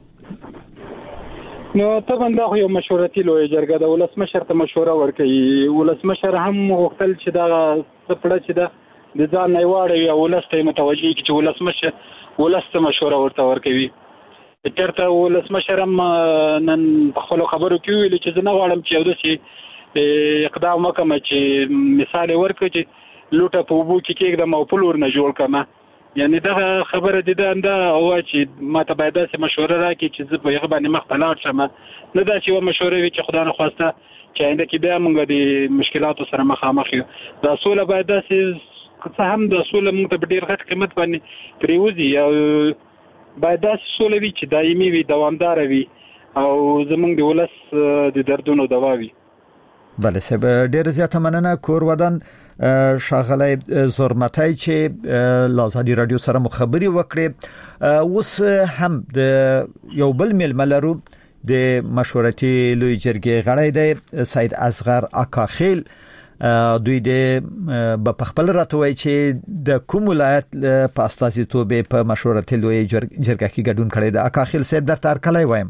نو طبعا دا یو مشورتي لویه جرګه ده، ولسمشر ته مشوره ورکوي. ولسمشر هم غوښتل چې دا څپړه چې ده د ځان نه واړوي او ولس ته متوجه کړي چې ولسمشر ولس ته مشوره ورته ورکوي. چېرته ولسمشر هم نن په خپلو خبرو کې ویلي چې زه نه غواړم چې یو داسې اقدام وکړم چې مثال یې ورکړه چې لوټه په اوبو کې کېږدم او پلور نه جوړ کړم. یعنې دغه خبره د ده همدا وه چې ما ته باید داسې مشوره راکړي چې زه په هغه باندې مخته لاړ شم، نه داسې یوه مشوره وي چې خدا نخواسته چې آینده کې بیا موږ د مشکلاتو سره مخامخ یو. دا سوله باید داسې څه هم د سوله موږ ته په ډېر غټ قیمت باندې پرېوځي او باید داسې سوله وي چې دایمي وي، دوامداره وي او زموږ د ولس د دردونو دوا وي. بله صاحب، ډېر زیاته مننه. کور ودان ښاغلی زرمتی چې له ازادي راډیو سره مو خبرې وکړې. اوس هم د یو بل میلمه لرو، د مشورتي لویې جرګې غړی دی سید اصغر اکاخیل. دوی د په خپل راتوي چې د کوم ولایت په استازیتوب په مشورتي لویې جرګه کې ګډون کړی دی. اکاخیل صاحب درته هرکلی وایم.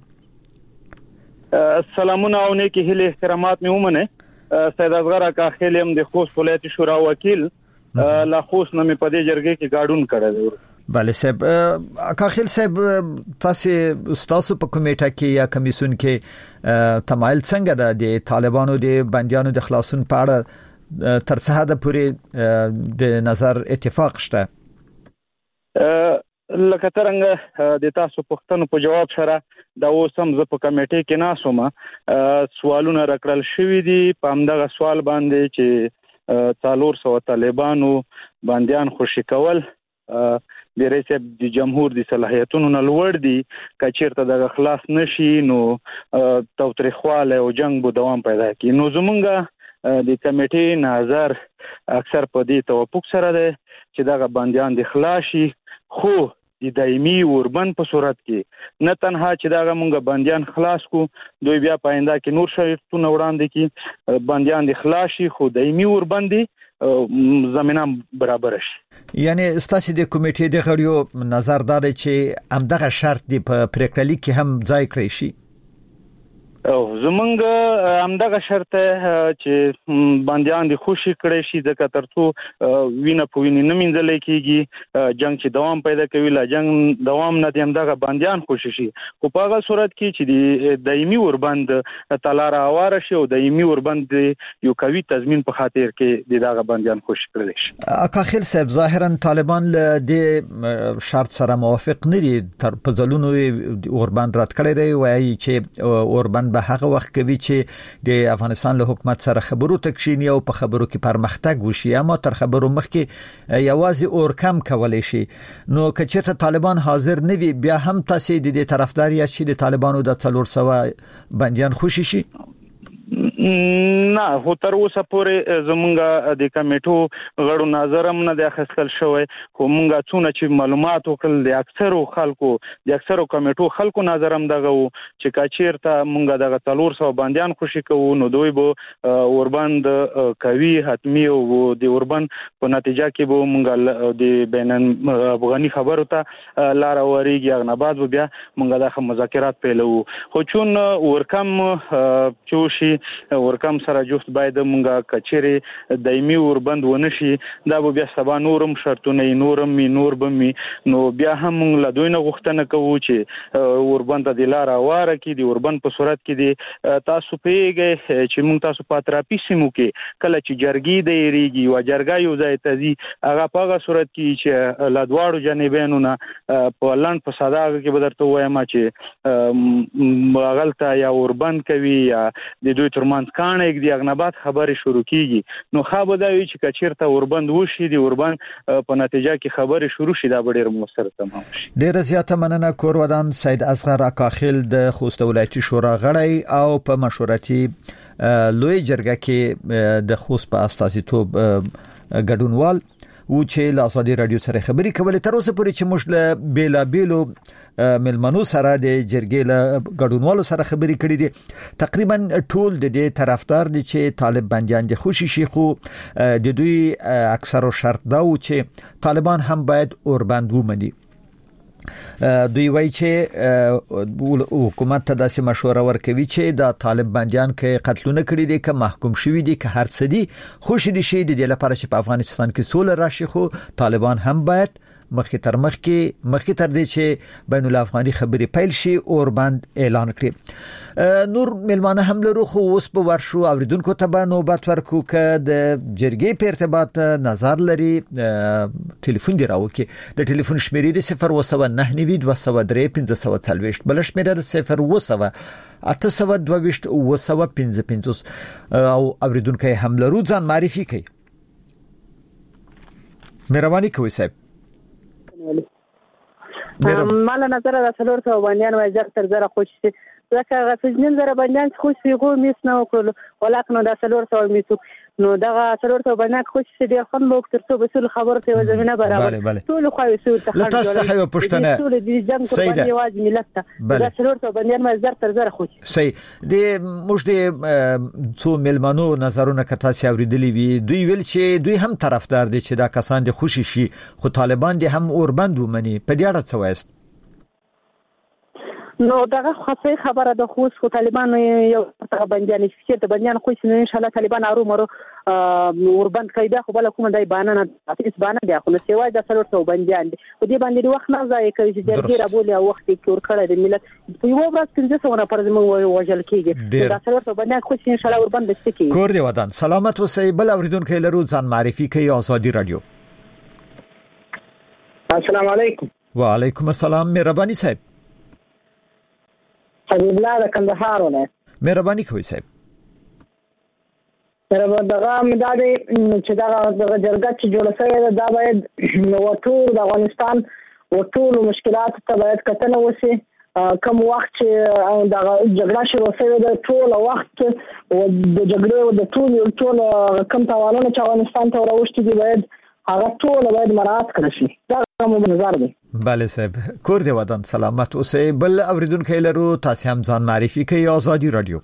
سلامونه او نیکی هیله احترامات مې ومنه. سید اصغر اکاخیل هم د خوست ولایت شورا وکیل لا خوست نه مې په دې جرګه کې ګډون کړی دی. بله صاحب، اکاخیل صاحب تاسو په کمیټه کې یا کمیسیون کې تمایل څنګه ده د طالبانو د بندیانو د خلاصون په اړه تر څه حد پورې د نظر اتفاق شته؟ لکه څنګه د تاسو پوښتنو په جواب سره دا اوس هم زه په کمیټې کې ناسوم، سوالونه راکړل شوي دي په همدغه سوال باندې چې 400 طالبانو بندیان خوشي کول د رئیس د جمهور د صلاحیتونو نه لوړ دي. که چېرته دغه خلاص نشي نو تاوتریخوالی او جنگ به دوام پیدا کړي. نو زمونږ د کمیټې نظر اکثر په دې توافق سره دی چې دغه بندیان د خلاص شي، خو د دایمي اوربند په صورت کې نه تنها چې دغه مونږ بندیان خلاص کو، دوی بیا په آینده کې نور شرایطونه وړاندې کړي، بندیان د خلاص شي خو دایمي اوربند زمينه برابر شي. یعنی ستاسو د کمیټې د غړیو نظر دا دی چې همدغه شرط دی په پریکړه لیک کې هم ځای کړی شي؟ زمونږ همدغه شرط چې بندیان دي خوشي کړي شي، ځکه ترڅو وینه په وینې نه منځل کېږي، جنگ چې دوام پیدا کوي، لا جنگ دوام نه دي همدغه بندیان خوشي شي. خو په هغه صورت کې چې د دایمي اوربند تلاره اواره شي او دایمي اوربند یو قوي تضمین په خاطر کې دغه بندیان خوشي کړي شي. اکاخیل صاحب، ظاهرا طالبان د شرط سره موافق نه دي، تر په ځلونو اوربند رد کړی دی، وایي چې اوربند به هغه وخت کوي چې د افغانستان له حکومت سره خبرو تکشینی او په خبرو کې پرمختګ وشي، اما تر خبرو مخکې یوازې اور کم کولای شي. نو که چېرته طالبان حاضر نه وي، بیا هم تاسو د دې طرفدار یا چې د طالبانو د 400 بندیان خوشي شي؟ نه هو تر اوسه پورې زمونږ د کمیټو غړو نظر هم نه دی اخیستل شوی خو مونږ څونه چې معلومات وکړل د اکثرو کمیټو خلکو نظر هم دغه و چې کچیرته مونږ دغه 400 بندیان خوشي کوو نو دوی به اوربند کوي حتمی او د اوربند په نتیجه کې به مونږ د بین افغاني خبرو ته لار وريږي اغنباد بیا مونږ د مذاکرات پیلو خو چون ورکم چوشي ورکم سره جفت باید مونږه کچېره دایمي اوربند ونشي دا به بیا سبا نورم شرطونه نور به نو بیا هم مونږ له دوی نه غوښتنه کوو چې اوربند د لار واره کې د اوربند په صورت کې دی تاسو پیګه چې مونږ تاسو پاتراپی سیمو کې کله چې جرګي د ایریږي او جرګا یو ځای ته ځي هغه په هغه صورت کې چې لادواړو جانبینو نه په لاند په صداغه کې بدرته وایم چې غلطه یا اوربند کوي یا د دوی ترمنځ کانه یک دی اغنبات خبرې شروع کیږي نو خو دا وی چې کچیرته اوربند وشي دی اوربند په نتیجه کې خبرې شروع شي دا ډېر موثر تمام شي ډېر زیاته مننه کورودان سید اصغر اکاخیل د خوست ولایتي شورا غړی او په مشورتي لوی جرګه کې د خوست په استازیتوب ګډونوال و چې له ازادي رادیو سره خبرې کولې تر اوسه پورې چې موږ له بیلابیلو ملمنو سره د جرګې له ګډونوالو سره خبرې کړې دي تقریبا ټول د دې طرفدار دي چې طالب بنديان دي خوشي شي خو د دوی اکثرو شرط دا و چې طالبان هم باید اوربند ومني دوی وایي چې حکومت ته داسې مشوره ورکوي چې د طالب بنديان کې قتلونه کړي دي که محکوم شوي دي که هر څه دي خوشي دي شي د دې لپاره چې په افغانستان کې سوله راشي خو طالبان هم باید مخکې تر دې چې بین الافغاني خبرې پیل شي اوربند اعلان کړي نور ملمانه هم لرو خو اوس په ورشو اوریدونکو ته به نوبت ورکو که د جرګې په ارتباط نظر لري ټلیفون دی راوکي د ټلیفون شمیرې د 01992031540 بل شمیره د 08822 او اوریدونکو هم لرو ځان معرفي کوي مهرباني کوئ صاحب مال نظر د څلور ته باندې وای زر زره خوشي ځکه غفجنن زره باندې خوشي غو میس نه وکړو ولکه نو د څلور ته میسو نو دغه څلور ته باندې خوشي دی خو نو تر څو بسول خبر ته زمينه برابر ټول خو یو څه ته لته خو پښتنه ټول د جنگ قرباني واج ملت ته د څلور ته باندې ما زر خوشي صحیح د موږ د څو ملمنو نظرونه کته اوریدلی وی دوی ویل چې دوی هم طرفدار دي چې دا کسان د خوشي شي خو طالبان دي هم اوربند ومني په دې اړه څه وایست نو دغه خاصه خبره د خوست خو طالبان یو څه بنديان چې ته بنديان خو ان شاء الله طالبان اورو اوربند کیدا خو بل کوم دای بانه نه اساس بانه دی خو سیوای د څلور ته بنديان دي خو دې باندې وخت نه ځای کوي چې جرګې را بولي او وخت کې ور کړی د ملت په یو ورځ کې څه ونه پرځم وژل کیږي د څلور ته بنديان خو ان شاء الله اوربند دستي کور دی ودان سلامت اوسئ بل اوریدونکو لرو ځان معرفي کوي ازادي رادیو السلام علیکم وعلیکم السلام مهرباني صاحب حبیب الله د کندهار ولایت مهرباني کوئ صاحب دغه مداري چې دغه جرګه چې جوړه شوې دا باید وټول د افغانستان وټول مشکلات ته باید کتنه وشي کوم وخت چې دغه جګړه شروع شوې ده ټول وخت او د جګړې د ټول کوم توانونه چې افغانستان ته راوښتي دي باید هغه ټول باید مراعات کړي شي دا مو نظر دی بله صاحب کور دی ودان سلامت اوسئ بل اوریدونکو لرو تاسو هم ځان معرفي کوي ازادي رادیو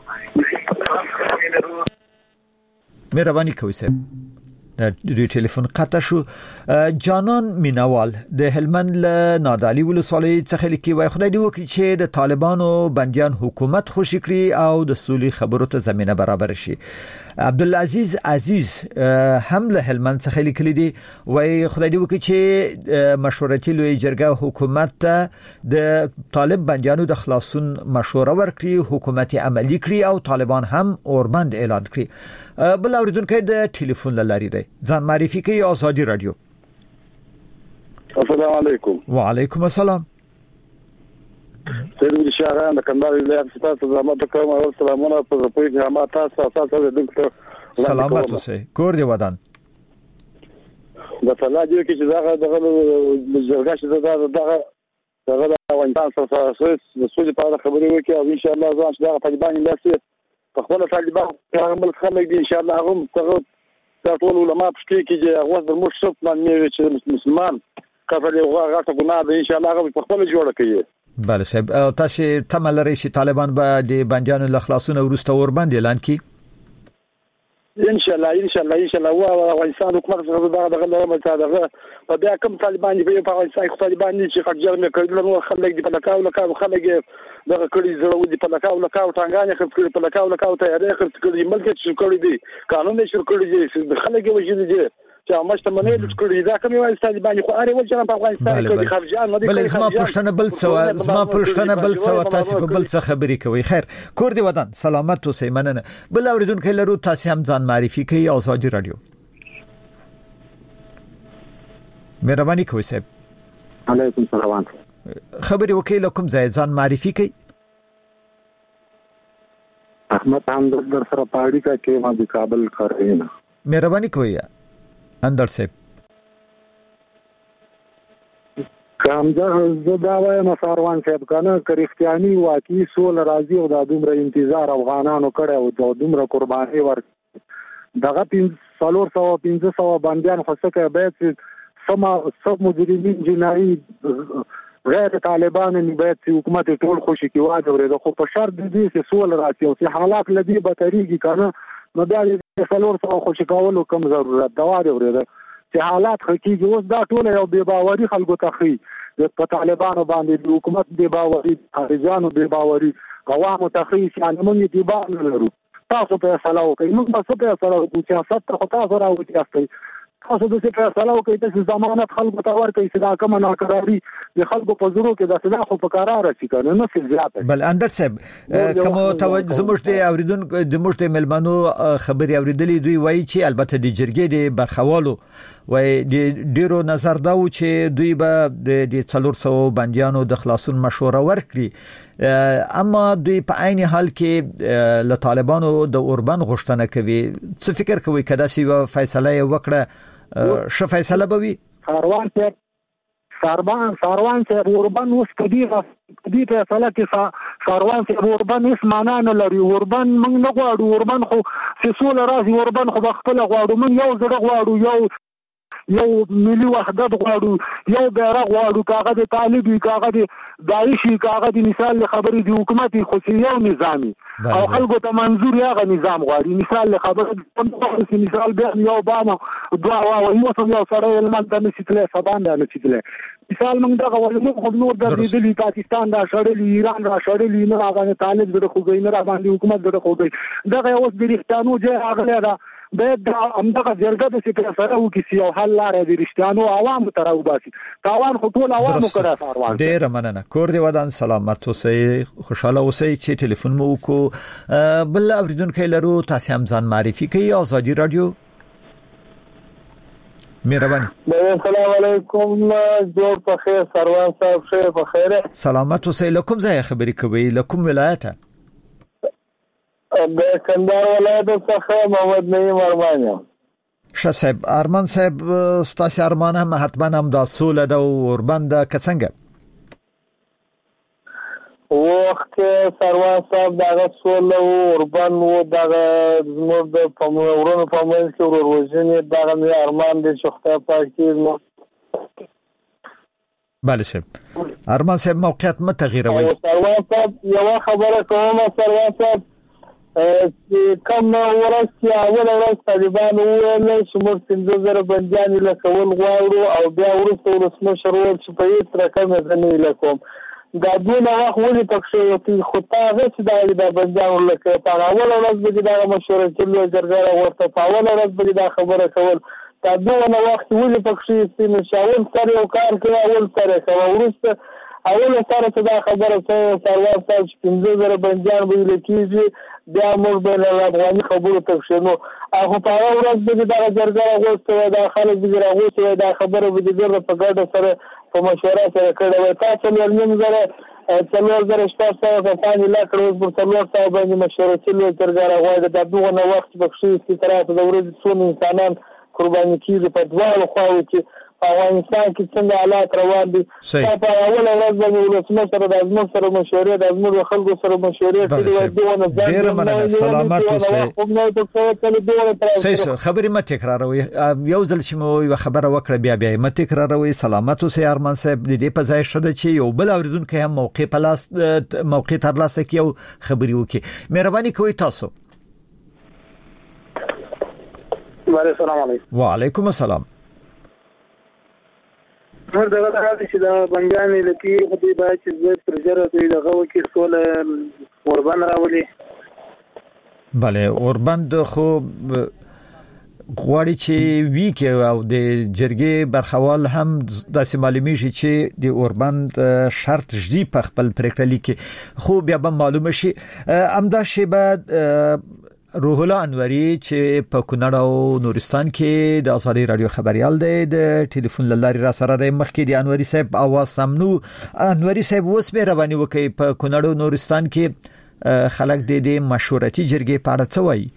مهرباني کوئ صاحب د ټلیفون قطع شو جانان مینوال د هلمند له نادعلي ولسوالۍ څخه لیکي وای خدای دې وکړي چې د طالبانو بنديان حکومت خوشي کړي او د سولې خبرو ته زمينه برابر شي عبدالعزیز عزیز هم له هلمند څخه لیکلي دي وای خدای دې وکړي چې مشورتي لوی جرګه حکومت ته د طالب بنديانو د خلاصون مشوره ورکړي حکومت عملی کړي او طالبان هم اوربند اعلان کړي بل اوریدونکو د ټلیفون لاري دی ځان معرفي کوي ازادي رادیو السلام علیکم وعلیکم السلام سید شاهان د کندهار ولایت ستاسو زحمت کوم او سلامونه په پوي جامه تاسو تاسو د دکتور سلامت اوسئ کور دی ودان د فلا دی چې دغه جرګه چې دغه افغانستان سره د سولې په اړه خبرې وکړي او ان شاء الله ځان چې دغه طالبان لاسي په خپل طالبان عمل خلک دي ان شاء الله هم څنګه ټول علماء پښتې کې چې هغه د موږ شپ باندې چې مسلمان کفر یو غاټه ګناه ده ان شاء الله هغه په خپل جوړه کوي. بله صاحب تاسو تمه لرئ چې طالبان به د بندیانو له خلاصون وروسته ورباندې اعلان کړي؟ ان شاء الله او افغانستان حکومت دغه دغه په بیا کوم طالبان دي په افغانستان کې طالبان دي چې خرجر مې کړل نو خلک دي په لکاو خلک دغه کړي زړه دي په لکاو ټانګانې خپل په لکاو تیارې خپل ملک چې کړی دي قانون یې شروع کړی دي خلک یې وجې دي چې مشته منې د کړی دا کومه وایي طالبان خو اړ ول چې په افغانستان کې خرجان نه دي. بل زما پښتنه بل څه تاسو په بل څه خبرې کوي. خیر کور دی ودان سلامت اوسئ مننه. بل اوریدونکو لرو تاسو هم ځان معرفي کوي آزادي رادیو. مهرباني کوئ صاحب. علیکم السلام. خبري وکیل کوم ځای ځان معرفي کوي؟ احمد همدرد در سره پاړی کا کې ما د کابل کارینه. مهرباني کوئ اندر صاحب. کامجا زدا وایم ساروان صاحب کنه کریختیانی واقعي سول راضي او د دومره انتظار افغانانو کړه او د دومره قرباني ور دغه 300 بنديان خصکه به سم مجرمین جنایي غیر طالبان باید حکومت ټول خوشي کی واده ورته خو په شرط دي چې سول راځي او چې حالات لدی به طریقې کنه نو دا د سلور سره خوشي کولو کوم ضرورت دا واده ورته چې حالات حقيقي اوس دا ټول یو بے باوري خلکو ته خي په طالبانو باندې حکومت بے باوري خارجانو بے باوري عوامو ته خي چې موږ دې باندې لرو تاسو په سلام کوي موږ په سلام کوي چې تاسو ته تاسو راوځي تاسو د څه په سلام کوي چې ضمانت خلکو ته ورکړي چې دا کومه ناکراری د خلکو په زړه کې د سلاح په قرار شي کنه نه څه زیاته. بل اندر صاحب کوم توجه زموږ د اوریدونکو د موږ د ملمنو خبري اوریدلې دوی وایي چې البته د جرګې د برخوالو وای د ډیرو نظر دا و چې دوی به د 400 بنديانو د خلاصون مشوره ورکړي اما دوی په عین حال کې له طالبانو د اوربان غوښتنه کوي. څه فکر کوي کدا سی فیصله وکړه ش فیصله به وي؟ ساروان چې اوربان اوس کدي فیصله کې ساروان چې اوربان هیڅ معنا نه لري. اوربان موږ نه غواړو اوربان خو سول راځي اوربان خو خپل غواړو موږ یو ځړ غواړو یو ملي وحدت غواړو یو بیرغ غواړو کاغه د طالبي کاغه د داعشي کاغه د مثال خبرې د حکومت خو یو نظامی او خلکو ته منظور یغه نظام غواړي مثال خبره مثال به یو باندې دوا او یو سره علمان د نسیتله سبان د نسیتله مثال موږ دغه ولې نور د دې پاکستان دا شړلې ایران را شړلې نه هغه طالب د خو نه را باندې حکومت د خو دغه اوس د رښتانو ځای هغه دا د همدغه جرګه د سپیکر سره وکړي او حل لاره د رښتانو عوام ته راوباسي تاوان خو ټول عوامو کړه ساروان. ډیر مننه کور دی ودان سلامت اوسئ خوشاله اوسئ چې ټلیفون مو وکړو. بل اوریدونکو لرو تاسو هم ځان معرفي کوي آزادي رادیو. مهرباني. السلام علیکم جوړ په خیر سروان صاحب خیر په خیر سلامت اوسئ. لکم ځای خبرې کوي لکم ولایت د کندهار ولایت څخه محمد نعیم ارمان. صاحب ارمان صاحب ستاسو ارمان هم حتما هم د سول د اوربند کڅنګ وخت سروان صاحب دا سول او اوربند و دا نور د پمورونو پموین کې ورورځنی دا مې ارمان د شخصه پاکي. بله صاحب ارمان صاحب موقعیت متغیروي. سروان صاحب یو خبره کوم سروان صاحب کم ورځ چې اول ورځ طالبان وویل چې موږ 15000 بنديان له کول غواړو او بیا ورسره ولسمشر وویل چې په هیڅ رقم نه لکوم دا دونه وخت ولې پکښې خو تاسو چې دا بنديان لکه په اول ورځ به دا مشوره چې جرګه ورته په اول ورځ به دا خبره کول دا دونه وخت ولې پکښې چې شاول سره یو کار کوي اول سره کوي ورسته اول سره چې دا خبره کوي سروان صاحب چې 15000 بنديان به لکېږي بیا موږ به له افغاني خبرو تښتو نو هغه په اول ورځ به دا جرګه غوښته دا خلک به راغوښته دا خبره به د په ګډه سره په مشوره سره کړه وای تاسو نیم زره 4000 کسان لا کړو په 4000 باندې مشوره چې جرګه راغوښته د دغه وخت بخښي چې طرف د ورځې څو انسانان قرباني کیږي په دواړو خواو کې افغانستان کې څنګه حالات روان دي په اول ورځ باندې ولسمشر سره د ازمون سره مشورې د ازمون خلکو سره مشورې کړې دي ډېر مننه سلامات اوسئ صحیح خبرې مت تکراروي یو ځل چې مو یو خبره وکړه بیا مت تکراروي سلامات اوسئ ارمان صاحب دې په ځای شته چې یو بل اوریدونکو هم موقع تر لاسه کې یو خبري وکي مهرباني کوئ تاسو السلام علیکم وعلیکم السلام هر دغه راځي چې دا بنګانې لکه خدای باید چې زه پرجره دوی دغه وکي سول اوربند راولي bale اوربند خو غواړي چې وی کې او د جرګې برخوال هم داسې معلومیږي چې د اوربند شرط جدي په خپل پریکړه لیکي خو بیا به معلومه شي امدا شی بعد روح الله انوري چې په کونړ او نورستان کې د ازادي رادیو خبريال دی د ټلیفون لاري را سره د مخکې د انوري صاحب اواز سمنو انوري صاحب اوس به رواني وکي په کونړ او نورستان کې خلک د مشورتي جرګې په اړه څه وایي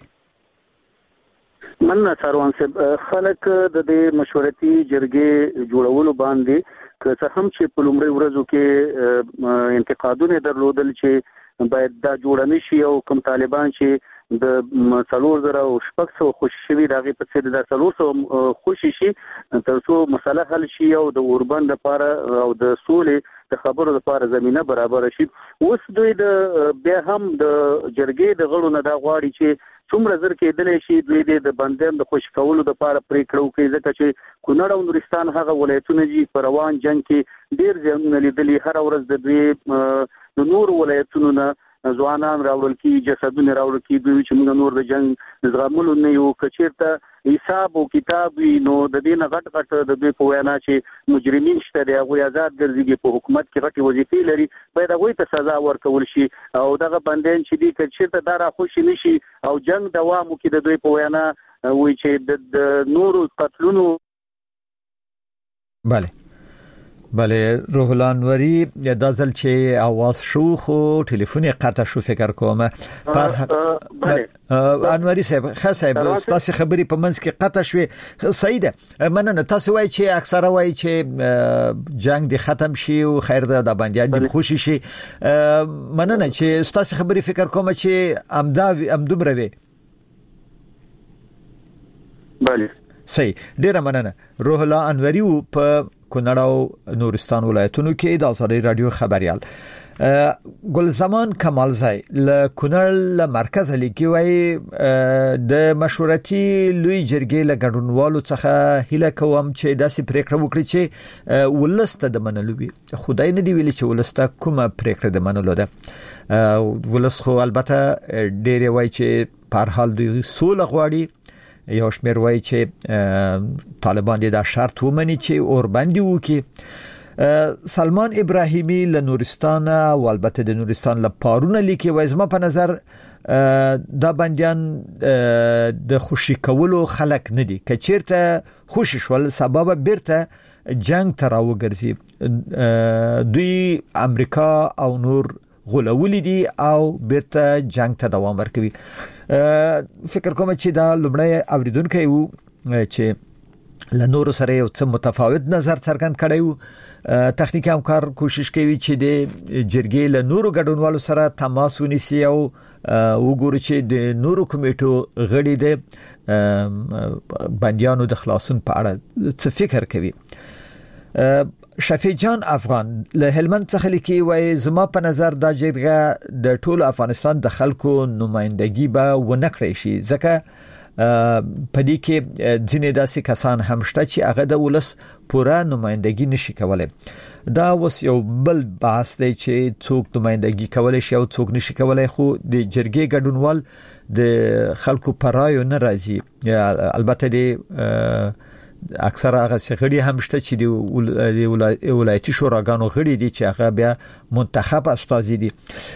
من سروان صاحب خلک د مشورتي جرګې جوړولو باندې که څه هم چې په لومړي ورځو کې انتقادونه درلودل چې باید دا جوړ نشي او کوم طالبان چې د 4000 او 600 خوشي دغه په څیر د 400 خوشي شي ترڅو مسله حل شي او د اوربند لپاره او د سولې د خبرو لپاره زمينه برابر شي اوس دوی د بیا هم د جرګې د غړو نه دا غواړي چې څومره زر کېدلی شي دوی د بندیان د خوش کولو لپاره پریکړه وکړي ځکه چې کونړ او نورستان هغه ولایتونه دي په روان جنگ کې ډیر ځایونه لیدلي هر ورځ د دوی د نور ولایتونو نه ځوانان راوړل کی جسدونه راوړل کی دوی چې موږ نور د جنگ زغملو نه یو کچیرته حساب او کتاب نو د دې غټ د دوی په وینا چې مجرمین شته دی هغه آزاد ګرځي په حکومت کې غټي وظیفې لري باید هغه ته سزا ورکول شي او دغه بندیان چې دي کچیرته دارا خوشي نشي او جنگ دوام وکړي د دوی په وینا وایي چې د نور قتلونو بله روح الله انوري د ځل چې आवाज شو خو ټلیفون قطع شو فکر کوم پر انوري صاحب خاصه تاسو خبري په منځ کې قطع شوه صحیح ده مننه تاسو وایي چې اکثره وایي چې جنگ دې ختم شي او خیر ده د باندې دې خوشي شي مننه چې تاسو خبري فکر کوم چې امدومره وي بله صحیح ډیر مننه روح الله انوري په کونړ او نورستان ولایتونو کې د ازادي رادیو خبريال ګلزمان کمالزای له کونړ له مرکز لیکي وای د مشورتي لوی جرګې له ګډونوالو څخه هله کوم چې داسې پریکړه وکړي چې ولسته د منلو وي خدای نه دی ویلي چې ولسته کومه پریکړه د منلو ده ولس خو البته ډېر وای چې په هر حال دوی سول غواړي یو شمیر وایي چې طالبان دې دا شرط ومني چې اوربندي وکي سلمان ابراهیمی له نورستان او البته د نورستان له پارونه لیکي وایي زما په نظر دا بنديان د خوشي کولو خلک نه دي کچیرته خوشي شول سبب بیرته جنگ تر وګرځي دوی امریکا او نور غولولې دي او بیرته جنگ ته دوام ورکوي فکر کوم چې دا لومړی اوریدونکو یو چې لنور سره یو څه متفاوت نظر څرګند کړی وو تخنیکی همکار کوشش کوي چې د جرګې له نورو ګډونوالو سره تماس ونیسي او وګوري چې د نورو کمیټو غړي د بنديانو د خلاصون په اړه څه فکر کوي شفیع جان افغان له هلمند څخه لیکي وای زما په نظر دا جرګه د ټول افغانستان د خلکو نمائندګي به ونکړي شي ځکه پدې کې ځینې داسې کسان هم شته چې هغه د ولس پوره نمائندګي نشي کولای دا اوس یو بل بحث دی چې څوک نمائندګي کولای شي او څوک نشي کولای خو د جرګې ګډونوال د خلکو پرایو نه راځي البته د اکثر هغه غړي هم شته چې د ولایتي شوراګانو غړي دي چې هغه بیا منتخب استازي دي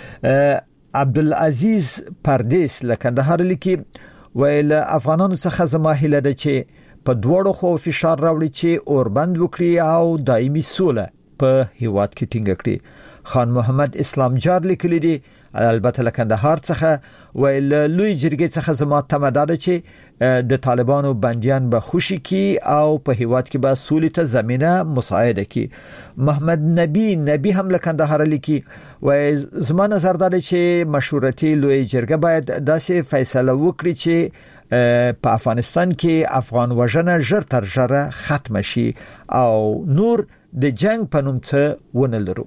عبدالعزیز پردیس لکندهار لیکي ویل افغانانو څخه زما هیله ده چې په دوړو خو فشار راوړي چې اوربند وکړي او دایمي سوله په هیواد کې ټینګ کړي خان محمد اسلام جار لیکلی دی البته لکندهار څخه ویل لوی جرګې څخه زما تمه ده چې د طالبانو بنديان به خوشي کی او په هیواد کې به سولې ته زمينه مساعده کی. محمد نبی هم له کندهار لیکي وای زما نظر دا چې مشورتي لوی جرګه باید داسې فیصله وکړي چې په افغانستان کې افغان وژنه ژر تر ژره ختم شي او نور د جنگ په نوم څه ونه لرو.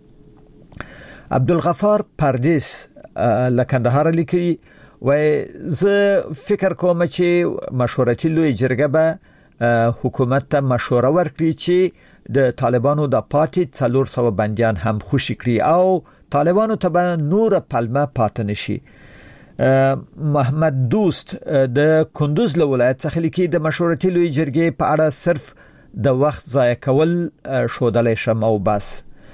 عبدالغفار پردیس له کندهار لیکي وای زه فکر کوم چې مشورتي لوی جرګه به حکومت ته مشوره ورکړي چې د طالبانو د پاتې 400 بنديان هم خوشي کړي او طالبانو ته به نور پلمه پاتې نشي. محمد دوست د کندوز له ولایت څخه لیکي د مشورتي لوی جرګې په اړه صرف د وخت ضایع کول شودلې شم او بس.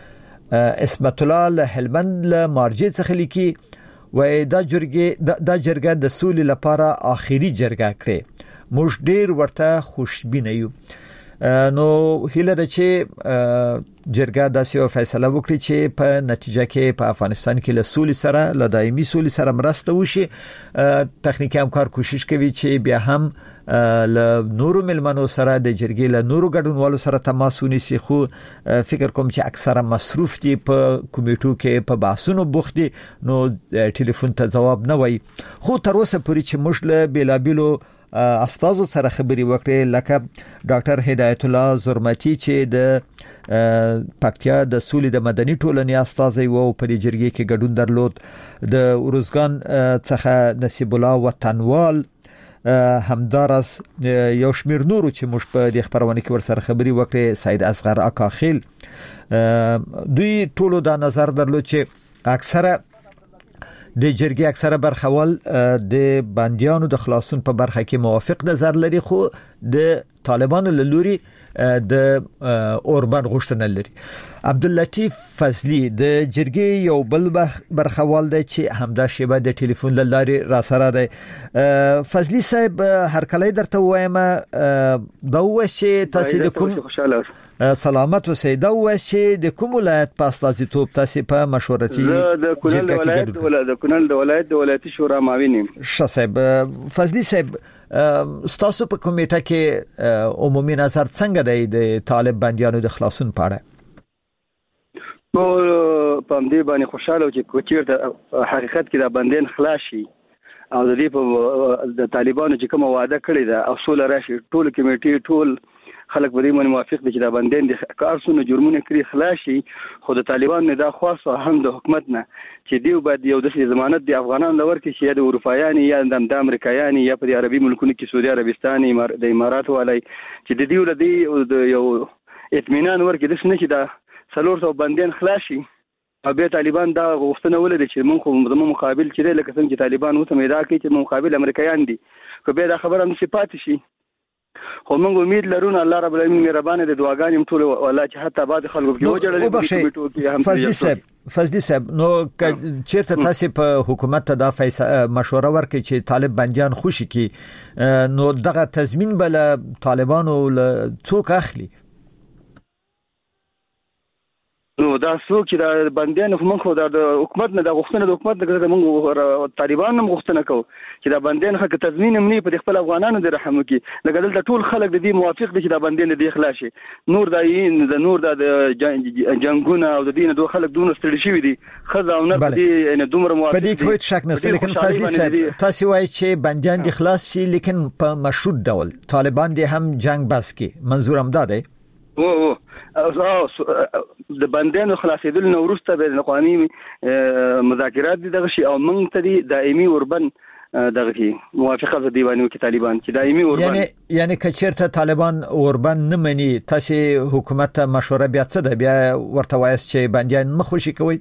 اسمت الله له هلمند له مارجې څخه لیکي وای دا جرګه د سولې لپاره آخري جرګه کړي موږ ډیر ورته خوشبینه یو. نو هیله ده چې جرګه داسې فیصله وکړي چې په نتیجه کې په افغانستان کې له سولې سره له دایمي سولې سره مرسته وشي. تخنیکی همکار کوشش کوي چې بیا هم له نورو ملمنو سره د جرګې له نورو ګډونوالو سره تماس ونیسي خو فکر کوم چې اکثره مصروف دي په کمیټو کې په بحثونو بوخت دي نو ټلیفون ته جواب نه وای. خو تر اوسه پورې چې موږ له بیلابیلو استادو سره خبري وکړې لکه ډاکټر هدایت الله زرمتی چې د پکتیا د سولې د مدني ټولنې استاد وو په جرګې کې ګډون درلود. د اورزګان څخه نصیب الله وطنوال همدارس یو شمیر نورو چې موږ په د خبرونه کې ورسره خبري وکړې سید اصغر اکاخیل دوی ټولو دا نظر درلود چې اکثره د جرګې اکثره برخوال د بنديانو د خلاصون په برخه کې موافق نظر لري خو د طالبانو له لوري د اوربان غوښتنه لري. عبداللطیف فضلی د جرګې یو بل برخوال دی چې همدا شیبه د ټلیفون لارې را سره دی. فضلی صاحب هر کله درته وایم دا و چې تاسو د کوم سلامت اوسئ دا و چې د کوم ولایت په استازیتوب تاسو په مشورتي د کونړ د ولایتي شورا معاون یم. صاحب فضلی صاحب ستاسو په کمیټه کې عمومي نظر څنګه دی د طالب بنديانو د خلاصون په اړه؟ نو په دې باندې خوشاله چې چیرته حقیقت کې د بندین خلاص شي او د دې په د طالبانو چې کوم وعده کړی دا اصول راشي ټول کمیټې ټول خلک به دې باندې موافق دي چې دا بندین د کارسونو جرمونه کړی خلاص شي. خو د طالبانو دا خاصه هم د حکومت نه چې دیو باید یو د ضمانت د افغانانو لور کې چې د اروپایاني یا د امریکایاني یا په عربي ملکونو کې سعودي عربستان د امارات ولای چې د دیو لدی یو اطمینان ورکړي د سنه چې دا 400 بندین خلاص شي او به طالبان دا غوښتنه ولري چې موږ خو زموږ مقابل چې لکه څنګه چې طالبان اوس هم دا کوي چې مقابل امریکایان دي خو به دا خبره هم صفات شي. خو موږ امید لرو الله رب العالمین مهربان دي دعاګانې ټول والله چې حتی بعد خلکو کې وجړل. فضلی صاحب نو چیرته تاسو په حکومت ته دا مشوره ورکړي چې طالب بنديان خوشي کی نو دغه تضمین بل طالبانو څوک اخلي؟ نو دا څوک چې د بندیانو موږ د حکومت نه د غوښتنه د حکومت د موږ طالبان هم غوښتنه کوو چې دا بندیان حق تضمین هم نه په خپل افغانانو د رحم کې لکه دلته ټول خلک د دې موافق دي چې دا بندیان د اخلاص شي. نور د جنگونه او د دین دوه خلک دونه ستړي شوی دي خزه او نه دي ان دومره موافق دي. په دې کې شک نشته لیکن فضلی صاحب تاسو وایي چې بندیان د اخلاص شي لیکن په مشروط ډول طالبان دي هم جنگ بس کې منظور هم دا دی. د بندیانو خلاصېدل نو وروسته به قانوني مذاکرات دي دغه شي او موږ ته دي دایمي اوربن دغه شي موافقه د دیوانو کې طالبان چې دایمي اوربن یعنی کچیرته طالبان اوربن نه مني تاسو حکومت ته مشوره بیا څه ده بیا ورته وایي چې بندیان مخوشي کوي؟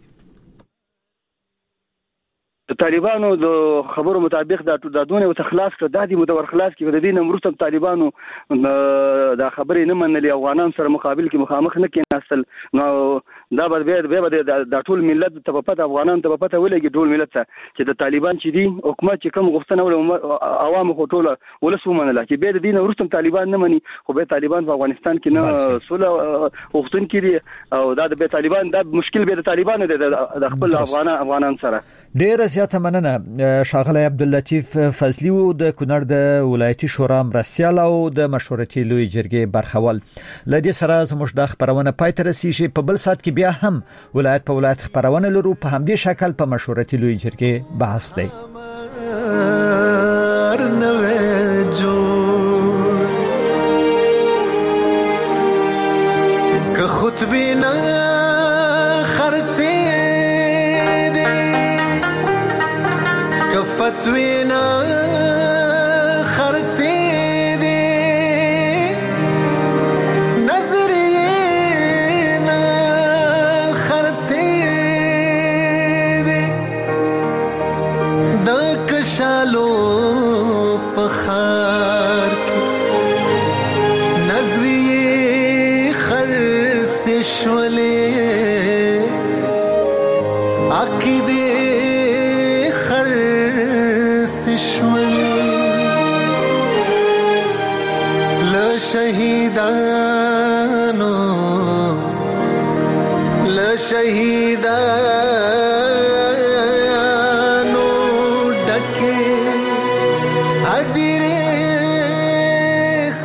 د طالبانو د خبرو مطابق دا دونه او تخلاص کړه د دې متور خلاص کې د دې نمرستم طالبانو دا خبرې نه منلې افغانان سره مقابل کې مخامخ نه اصل نو دا به د ټول ملت ته پته افغانان ته پته ولګي ټول ملت ته چې د طالبان چې دي حکومت چې کوم غوښتنه ول عوام خو ټول ولسمنه چې به د دین ورستم طالبان نه مني خو به طالبان په افغانستان کې نه سوله غوښتن کړي او دا د طالبان دا مشکل به د طالبان د خپل افغانان سره. ډیره زیاته مننه شاغلی عبداللطیف فضلی و د کونړ د ولایتي شورا مرستیال او د مشورتي لوی جرګې برخوال. لدې سره زموږ د خبرونه پای ته رسیږي. په بل سات کې بیا هم ولایت په ولایت خبرونه لرو. په همدې شکل په مشورتي لوی جرګې بحث دی. که خطبینا خرفی دی که فتوینا خرفی دی نظرینا خرفی دی دا کشالو پخار نظریه خرس شولی عقیده خرس شولی لشهیدانو لشهید